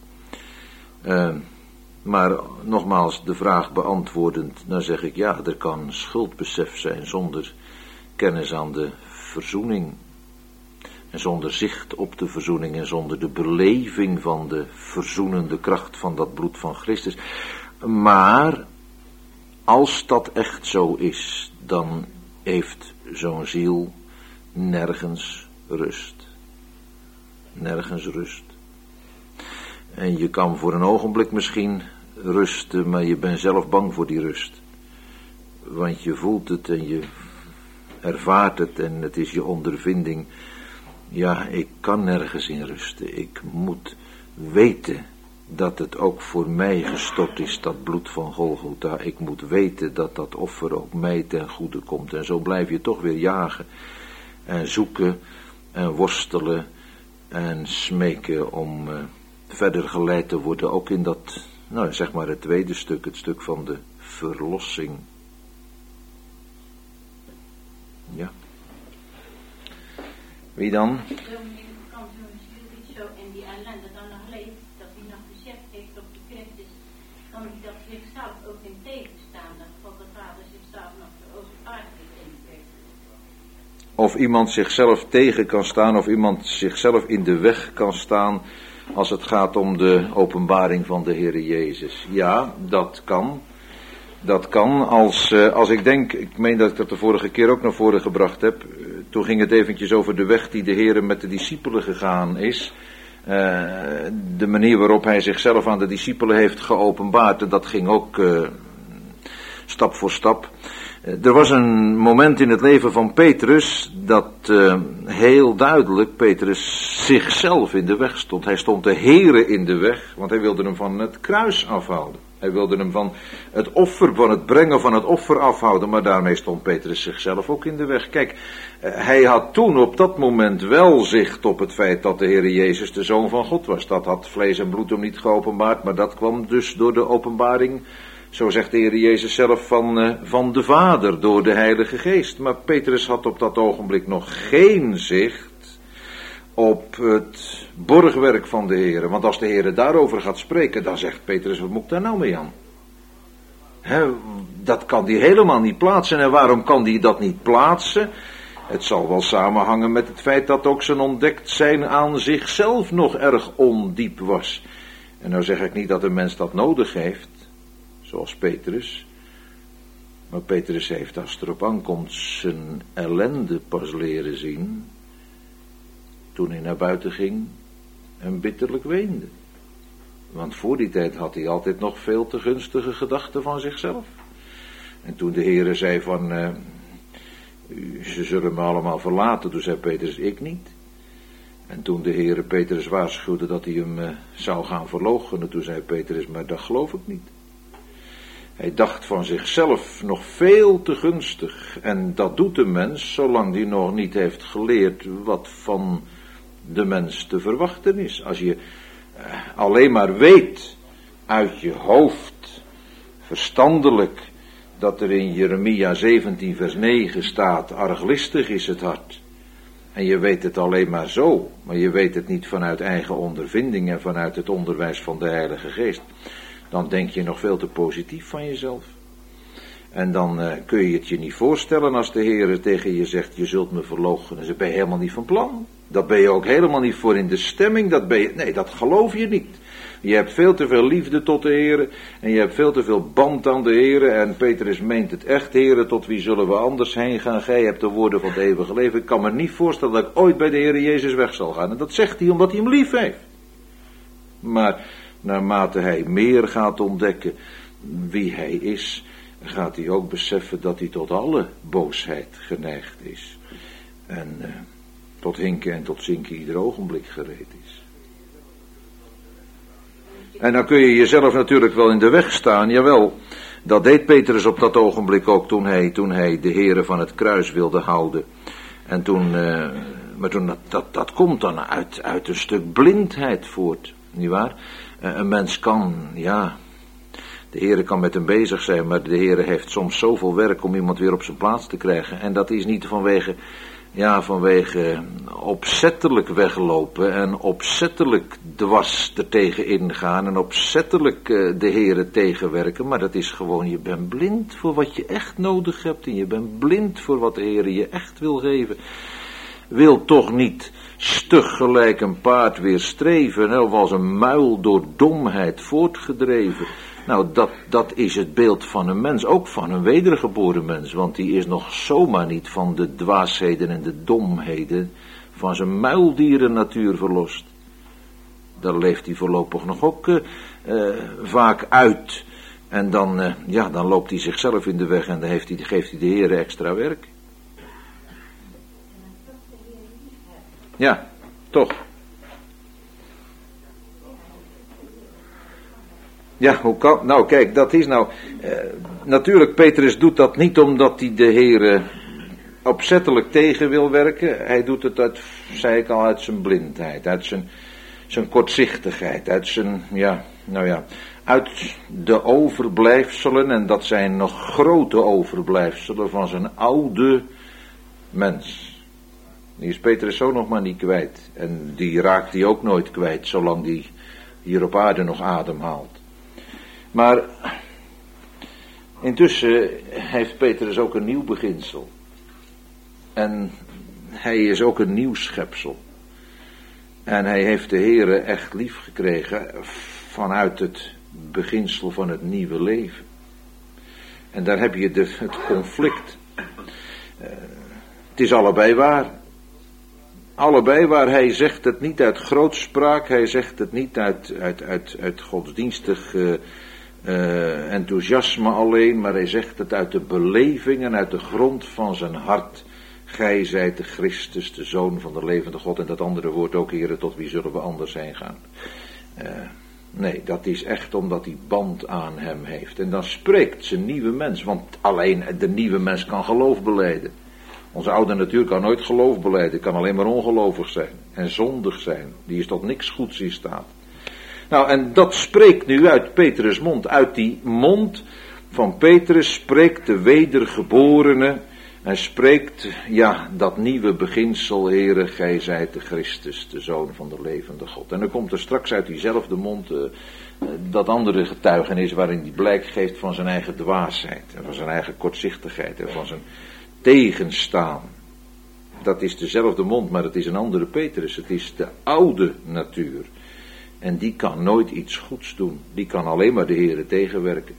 Maar nogmaals de vraag beantwoordend, dan zeg ik ja, er kan schuldbesef zijn zonder kennis aan de verzoening. En zonder zicht op de verzoening en zonder de beleving van de verzoenende kracht van dat bloed van Christus. Maar als dat echt zo is, dan heeft zo'n ziel nergens rust. Nergens rust. En je kan voor een ogenblik misschien rusten, maar je bent zelf bang voor die rust. Want je voelt het en je ervaart het en het is je ondervinding. Ja, ik kan nergens in rusten. Ik moet weten dat het ook voor mij gestort is, dat bloed van Golgotha. Ik moet weten dat dat offer ook mij ten goede komt. En zo blijf je toch weer jagen en zoeken en worstelen en smeken om verder geleid te worden. Ook in dat, zeg maar het tweede stuk, het stuk van de verlossing. Ja. Wie dan? Dominee, kan zo'n ziel niet zo in die ellende dan nog leeft, dat hij nog besef heeft op de Christus, kan hij dat zichzelf ook in tegenstaan, dat God de Vader zichzelf nog de openbaring heeft. Of iemand zichzelf tegen kan staan, of iemand zichzelf in de weg kan staan, als het gaat om de openbaring van de Heere Jezus. Ja, dat kan. Dat kan als ik denk, ik meen dat ik dat de vorige keer ook naar voren gebracht heb. Toen ging het eventjes over de weg die de Heere met de discipelen gegaan is. De manier waarop hij zichzelf aan de discipelen heeft geopenbaard. En dat ging ook stap voor stap. Er was een moment in het leven van Petrus dat heel duidelijk Petrus zichzelf in de weg stond. Hij stond de Heere in de weg, want hij wilde hem van het kruis afhouden. Hij wilde hem van het offer, van het brengen van het offer afhouden, maar daarmee stond Petrus zichzelf ook in de weg. Kijk, hij had toen op dat moment wel zicht op het feit dat de Heere Jezus de Zoon van God was. Dat had vlees en bloed hem niet geopenbaard, maar dat kwam dus door de openbaring, zo zegt de Heere Jezus zelf, van de Vader, door de Heilige Geest. Maar Petrus had op dat ogenblik nog geen zicht op het borgwerk van de Heere. Want als de Heere daarover gaat spreken, dan zegt Petrus, wat moet ik daar nou mee aan? Dat kan die helemaal niet plaatsen. En waarom kan die dat niet plaatsen? Het zal wel samenhangen met het feit dat ook zijn ontdekt zijn aan zichzelf nog erg ondiep was. En nou zeg ik niet dat een mens dat nodig heeft, zoals Petrus. Maar Petrus heeft, als het erop aankomt, zijn ellende pas leren zien toen hij naar buiten ging en bitterlijk weende. Want voor die tijd had hij altijd nog veel te gunstige gedachten van zichzelf. En toen de Heere zei van, ze zullen me allemaal verlaten, toen zei Petrus, ik niet. En toen de Heere Petrus waarschuwde dat hij hem zou gaan verloochenen, toen zei Petrus, maar dat geloof ik niet. Hij dacht van zichzelf nog veel te gunstig. En dat doet de mens, zolang hij nog niet heeft geleerd wat van de mens te verwachten is. Als je alleen maar weet uit je hoofd, verstandelijk, dat er in Jeremia 17 vers 9 staat, arglistig is het hart. en je weet het alleen maar zo, maar je weet het niet vanuit eigen ondervinding en vanuit het onderwijs van de Heilige Geest, dan denk je nog veel te positief van jezelf. En dan kun je het je niet voorstellen als de Heer tegen je zegt, je zult me verloochenen. Dat ben je helemaal niet van plan. Dat ben je ook helemaal niet voor in de stemming. Nee, dat geloof je niet. Je hebt veel te veel liefde tot de Heer. En je hebt veel te veel band aan de Heer. En Petrus meent het echt, Heer, tot wie zullen we anders heen gaan? Gij hebt de woorden van het eeuwige leven. Ik kan me niet voorstellen dat ik ooit bij de Heer Jezus weg zal gaan. En dat zegt hij omdat hij hem lief heeft. Maar naarmate hij meer gaat ontdekken wie hij is, gaat hij ook beseffen dat hij tot alle boosheid geneigd is. En tot hinken en tot zinken ieder ogenblik gereed is. En dan kun je jezelf natuurlijk wel in de weg staan. Jawel, dat deed Petrus op dat ogenblik ook toen hij de Here van het kruis wilde houden. En maar dat komt dan uit een stuk blindheid voort, nietwaar? Een mens kan, ja, de Heere kan met hem bezig zijn, maar de Heere heeft soms zoveel werk om iemand weer op zijn plaats te krijgen. En dat is niet vanwege opzettelijk weglopen en opzettelijk dwars er tegen ingaan en opzettelijk de Heere tegenwerken. Maar dat is gewoon, je bent blind voor wat je echt nodig hebt en je bent blind voor wat de Heere je echt wil geven. Wil toch niet stug gelijk een paard weer streven, of als een muil door domheid voortgedreven. Nou, dat is het beeld van een mens, ook van een wedergeboren mens, want die is nog zomaar niet van de dwaasheden en de domheden van zijn muildieren natuur verlost. Daar leeft hij voorlopig nog ook vaak uit. En dan loopt hij zichzelf in de weg en dan geeft hij de Heere extra werk. Ja, toch. Ja, hoe kan... Nou kijk, dat is nou... natuurlijk, Petrus doet dat niet omdat hij de Heere opzettelijk tegen wil werken. Hij doet het uit, zei ik al, uit zijn blindheid, uit zijn kortzichtigheid, uit uit de overblijfselen, en dat zijn nog grote overblijfselen van zijn oude mens. Die is Petrus zo nog maar niet kwijt. En die raakt hij ook nooit kwijt, zolang die hier op aarde nog ademhaalt. Maar intussen heeft Petrus ook een nieuw beginsel. En hij is ook een nieuw schepsel. En hij heeft de Heere echt lief gekregen vanuit het beginsel van het nieuwe leven. En daar heb je het conflict. Het is allebei waar. Allebei waar. Hij zegt het niet uit grootspraak, hij zegt het niet uit godsdienstig enthousiasme alleen, maar hij zegt het uit de beleving en uit de grond van zijn hart. Gij zijt de Christus, de Zoon van de levende God. En dat andere woord ook, Heere, tot wie zullen we anders heen gaan? Nee, dat is echt omdat hij band aan hem heeft. En dan spreekt zijn nieuwe mens, want alleen de nieuwe mens kan geloof belijden. Onze oude natuur kan nooit geloof belijden, kan alleen maar ongelovig zijn en zondig zijn. Die is tot niks goeds in staat. Nou, en dat spreekt nu uit Petrus' mond. Uit die mond van Petrus spreekt de wedergeborene en spreekt, dat nieuwe beginsel, Heere, gij zijt de Christus, de Zoon van de levende God. En dan komt er straks uit diezelfde mond dat andere getuigenis waarin hij blijk geeft van zijn eigen dwaasheid en van zijn eigen kortzichtigheid en van zijn tegenstaan. Dat is dezelfde mond, maar het is een andere Petrus. Het is de oude natuur. En die kan nooit iets goeds doen. Die kan alleen maar de Heere tegenwerken.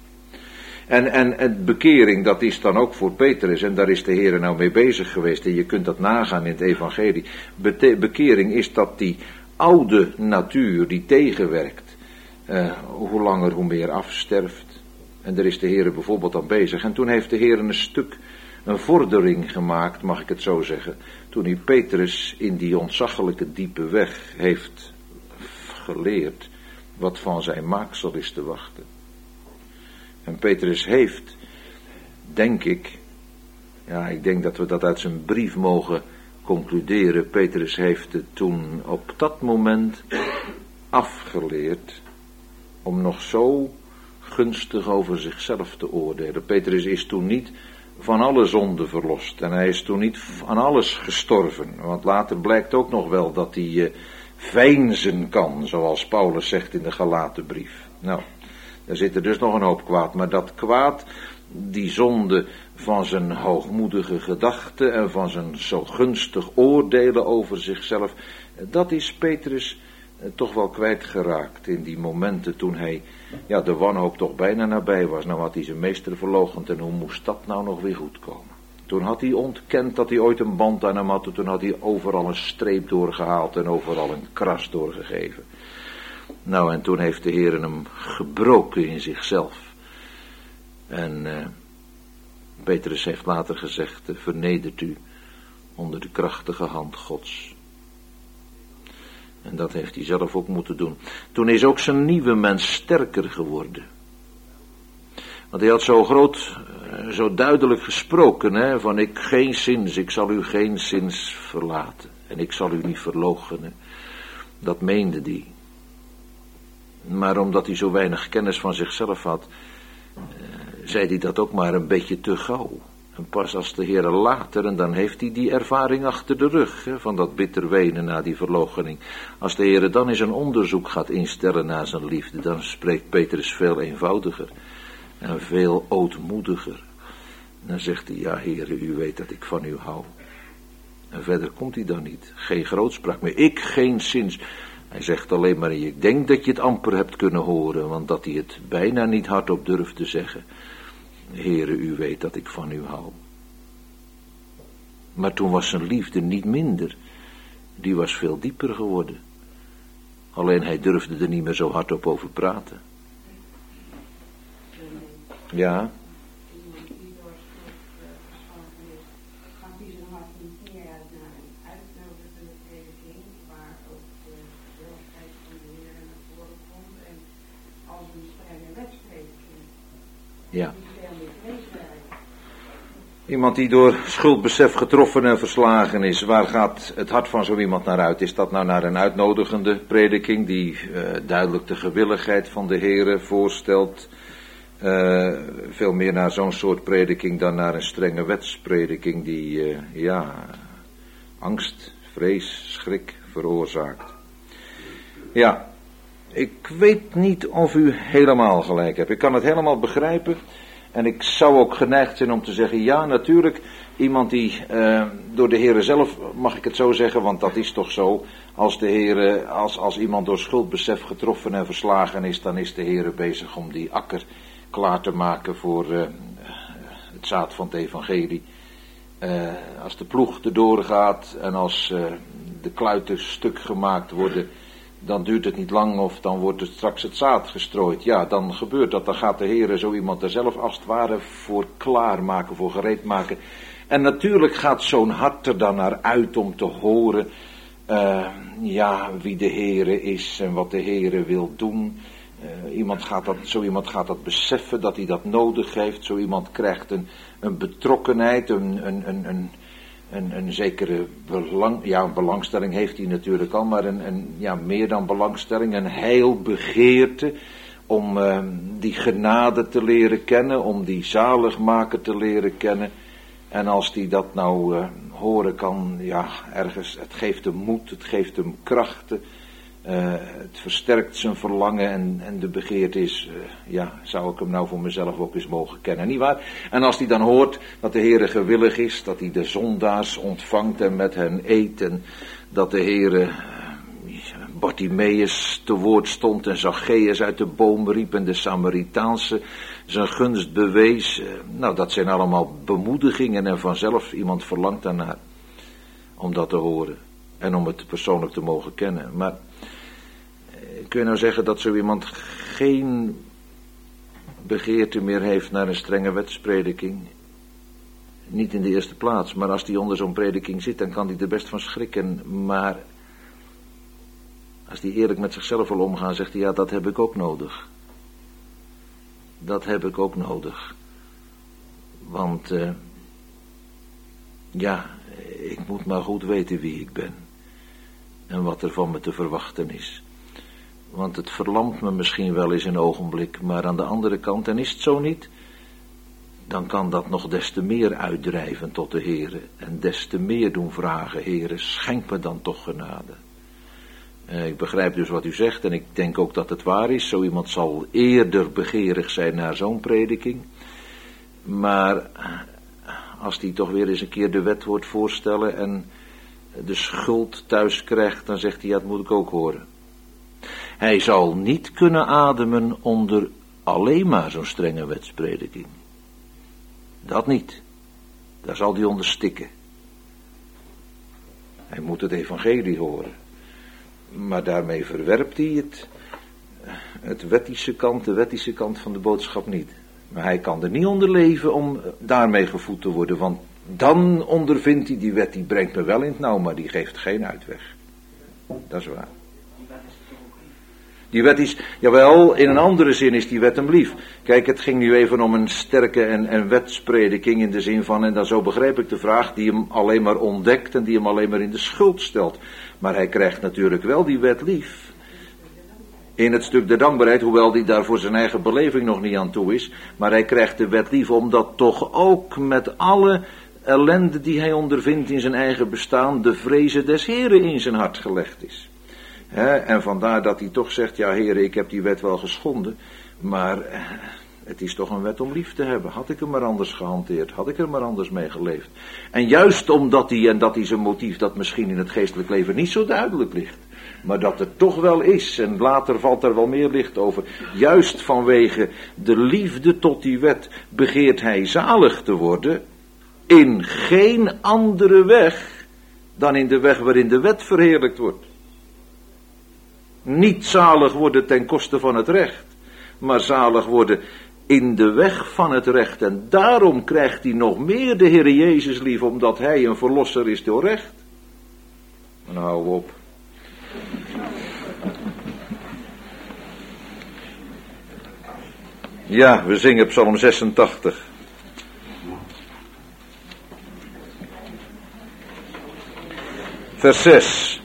En bekering, dat is dan ook voor Petrus. En daar is de Heere nou mee bezig geweest. En je kunt dat nagaan in het evangelie. Bekering is dat die oude natuur die tegenwerkt, hoe langer hoe meer afsterft. En daar is de Heere bijvoorbeeld aan bezig. En toen heeft de Heere een vordering gemaakt, mag ik het zo zeggen, toen hij Petrus in die ontzaglijke diepe weg heeft geleerd wat van zijn maaksel is te wachten. En Petrus heeft, denk ik denk dat we dat uit zijn brief mogen concluderen, Petrus heeft het toen op dat moment afgeleerd om nog zo gunstig over zichzelf te oordelen. Petrus is toen niet van alle zonde verlost. En hij is toen niet aan alles gestorven. Want later blijkt ook nog wel dat hij veinzen kan, zoals Paulus zegt in de Galatenbrief. Nou, daar zit er dus nog een hoop kwaad. Maar dat kwaad, die zonde van zijn hoogmoedige gedachten en van zijn zo gunstig oordelen over zichzelf, dat is Petrus toch wel kwijtgeraakt in die momenten toen hij, de wanhoop toch bijna nabij was. Nou had hij zijn meester verloochend en hoe moest dat nou nog weer goed komen? Toen had hij ontkend dat hij ooit een band aan hem had, toen had hij overal een streep doorgehaald en overal een kras doorgegeven. Nou, en toen heeft de Heer hem gebroken in zichzelf. En Petrus heeft later gezegd, vernedert u onder de krachtige hand Gods. En dat heeft hij zelf ook moeten doen. Toen is ook zijn nieuwe mens sterker geworden. Want hij had zo groot, zo duidelijk gesproken, van ik zal u geen zins verlaten. En ik zal u niet verloochenen. Dat meende hij. Maar omdat hij zo weinig kennis van zichzelf had, zei hij dat ook maar een beetje te gauw. En pas als de Heer later, en dan heeft hij die ervaring achter de rug, van dat bitter wenen na die verloochening. Als de Heer dan eens een onderzoek gaat instellen naar zijn liefde, dan spreekt Petrus veel eenvoudiger en veel ootmoediger. Dan zegt hij, ja Heer, u weet dat ik van u hou. En verder komt hij dan niet. Geen grootspraak meer. Ik geen zins. Hij zegt alleen maar, ik denk dat je het amper hebt kunnen horen, want dat hij het bijna niet hardop durft te zeggen. Heere, u weet dat ik van u hou. Maar toen was zijn liefde niet minder. Die was veel dieper geworden. Alleen hij durfde er niet meer zo hardop over praten. Ja. Ja. Iemand die door schuldbesef getroffen en verslagen is, waar gaat het hart van zo iemand naar uit? Is dat nou naar een uitnodigende prediking die duidelijk de gewilligheid van de Heere voorstelt? Veel meer naar zo'n soort prediking dan naar een strenge wetsprediking die angst, vrees, schrik veroorzaakt. Ja, ik weet niet of u helemaal gelijk hebt. Ik kan het helemaal begrijpen. En ik zou ook geneigd zijn om te zeggen, ja natuurlijk, iemand die door de Heere zelf, mag ik het zo zeggen, want dat is toch zo, als de Heere, als iemand door schuldbesef getroffen en verslagen is, dan is de Heere bezig om die akker klaar te maken voor het zaad van het evangelie. Als de ploeg erdoor gaat en als de kluiten stuk gemaakt worden, dan duurt het niet lang of dan wordt er straks het zaad gestrooid. Ja, dan gebeurt dat. Dan gaat de Heere zo iemand er zelf als het ware voor klaarmaken, voor gereed maken. En natuurlijk gaat zo'n hart er dan naar uit om te horen wie de Heere is en wat de Heere wil doen. Zo iemand gaat dat beseffen dat hij dat nodig heeft. Zo iemand krijgt een betrokkenheid, een zekere belangstelling heeft hij natuurlijk al, maar meer dan belangstelling, een heilbegeerte om die genade te leren kennen, om die zaligmaker te leren kennen. En als die dat nou horen kan, ergens, het geeft hem moed, het geeft hem krachten, het versterkt zijn verlangen en de begeerte is, zou ik hem nou voor mezelf ook eens mogen kennen, nietwaar? En als hij dan hoort dat de Heere gewillig is, dat hij de zondaars ontvangt en met hen eet, en dat de Heere Bartimeus te woord stond en Zacchaeus uit de boom riep en de Samaritaanse zijn gunst bewees, dat zijn allemaal bemoedigingen en vanzelf iemand verlangt daarnaar om dat te horen en om het persoonlijk te mogen kennen. Maar kun je nou zeggen dat zo iemand geen begeerte meer heeft naar een strenge wetsprediking? Niet in de eerste plaats, maar als die onder zo'n prediking zit, dan kan die er best van schrikken. Maar als die eerlijk met zichzelf wil omgaan, zegt hij, dat heb ik ook nodig. Dat heb ik ook nodig. Want, ik moet maar goed weten wie ik ben. En wat er van me te verwachten is. Want het verlamt me misschien wel eens een ogenblik, maar aan de andere kant, en is het zo niet, dan kan dat nog des te meer uitdrijven tot de Heere en des te meer doen vragen, Heere, schenk me dan toch genade. Ik begrijp dus wat u zegt en ik denk ook dat het waar is. Zo iemand zal eerder begeerig zijn naar zo'n prediking. Maar als die toch weer eens een keer de wet hoort voorstellen en de schuld thuis krijgt, dan zegt hij, ja, dat moet ik ook horen. Hij zal niet kunnen ademen onder alleen maar zo'n strenge wetsprediking. Dat niet. Daar zal hij onder stikken. Hij moet het evangelie horen. Maar daarmee verwerpt hij het wettische kant van de boodschap niet. Maar hij kan er niet onder leven om daarmee gevoed te worden. Want dan ondervindt hij, die wet die brengt me wel in het nauw, maar die geeft geen uitweg. Dat is waar. Die wet is, jawel, in een andere zin is die wet hem lief. Kijk, het ging nu even om een sterke en wetsprediking in de zin van, en dan zo begrijp ik de vraag, die hem alleen maar ontdekt en die hem alleen maar in de schuld stelt. Maar hij krijgt natuurlijk wel die wet lief. In het stuk de dankbaarheid, hoewel die daar voor zijn eigen beleving nog niet aan toe is. Maar hij krijgt de wet lief omdat toch ook met alle ellende die hij ondervindt in zijn eigen bestaan, de vreze des Heren in zijn hart gelegd is. En vandaar dat hij toch zegt, ja Heere, ik heb die wet wel geschonden, maar het is toch een wet om lief te hebben. Had ik hem maar anders gehanteerd, had ik er maar anders mee geleefd. En juist omdat hij, en dat is een motief dat misschien in het geestelijk leven niet zo duidelijk ligt, maar dat het toch wel is, en later valt er wel meer licht over, juist vanwege de liefde tot die wet begeert hij zalig te worden in geen andere weg dan in de weg waarin de wet verheerlijkt wordt. Niet zalig worden ten koste van het recht, maar zalig worden in de weg van het recht. En daarom krijgt hij nog meer de Heer Jezus lief, omdat hij een verlosser is door recht. En nou, hou op. Ja, we zingen Psalm 86. Vers 6.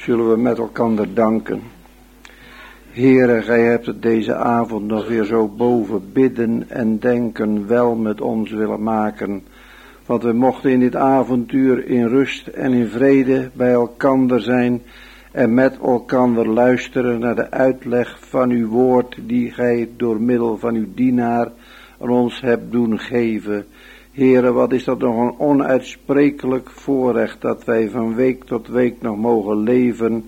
zullen we met elkaar danken. Heere, gij hebt het deze avond nog weer zo boven bidden en denken wel met ons willen maken. Want we mochten in dit avontuur in rust en in vrede bij elkaar zijn en met elkaar luisteren naar de uitleg van uw woord die gij door middel van uw dienaar aan ons hebt doen geven. Heere, wat is dat nog een onuitsprekelijk voorrecht dat wij van week tot week nog mogen leven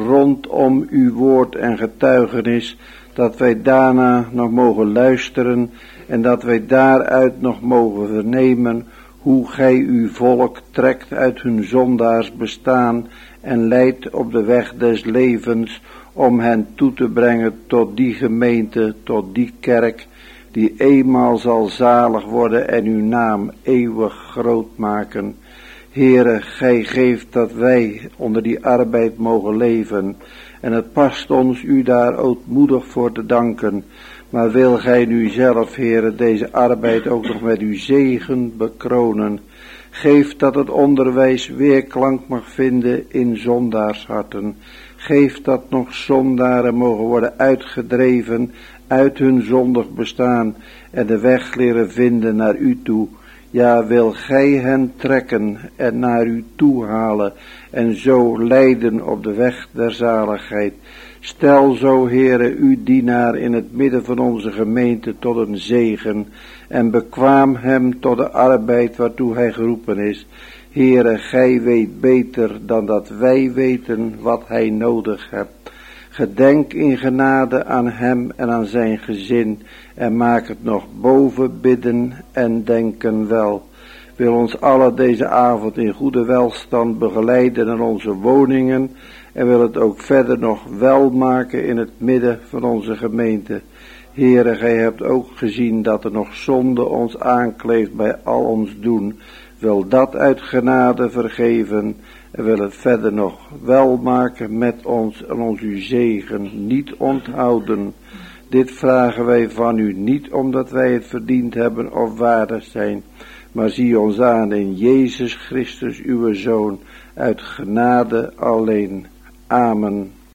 rondom uw woord en getuigenis, dat wij daarna nog mogen luisteren en dat wij daaruit nog mogen vernemen hoe gij uw volk trekt uit hun zondaars bestaan en leidt op de weg des levens om hen toe te brengen tot die gemeente, tot die kerk, die eenmaal zal zalig worden en uw naam eeuwig groot maken. Heere, gij geeft dat wij onder die arbeid mogen leven en het past ons u daar ootmoedig voor te danken. Maar wil gij nu zelf, Heere, deze arbeid ook nog met uw zegen bekronen. Geef dat het onderwijs weerklank mag vinden in zondaarsharten. Geef dat nog zondaren mogen worden uitgedreven uit hun zondig bestaan en de weg leren vinden naar u toe. Ja, wil gij hen trekken en naar u toe halen en zo leiden op de weg der zaligheid. Stel zo, Heere, uw dienaar in het midden van onze gemeente tot een zegen en bekwaam hem tot de arbeid waartoe hij geroepen is. Heere, gij weet beter dan dat wij weten wat hij nodig hebt. Gedenk in genade aan hem en aan zijn gezin en maak het nog boven bidden en denken wel. Wil ons alle deze avond in goede welstand begeleiden naar onze woningen en wil het ook verder nog wel maken in het midden van onze gemeente. Heere, gij hebt ook gezien dat er nog zonde ons aankleeft bij al ons doen. Wil dat uit genade vergeven en wil het verder nog wel maken met ons en ons uw zegen niet onthouden. Dit vragen wij van u niet omdat wij het verdiend hebben of waardig zijn, maar zie ons aan in Jezus Christus uw Zoon, uit genade alleen. Amen.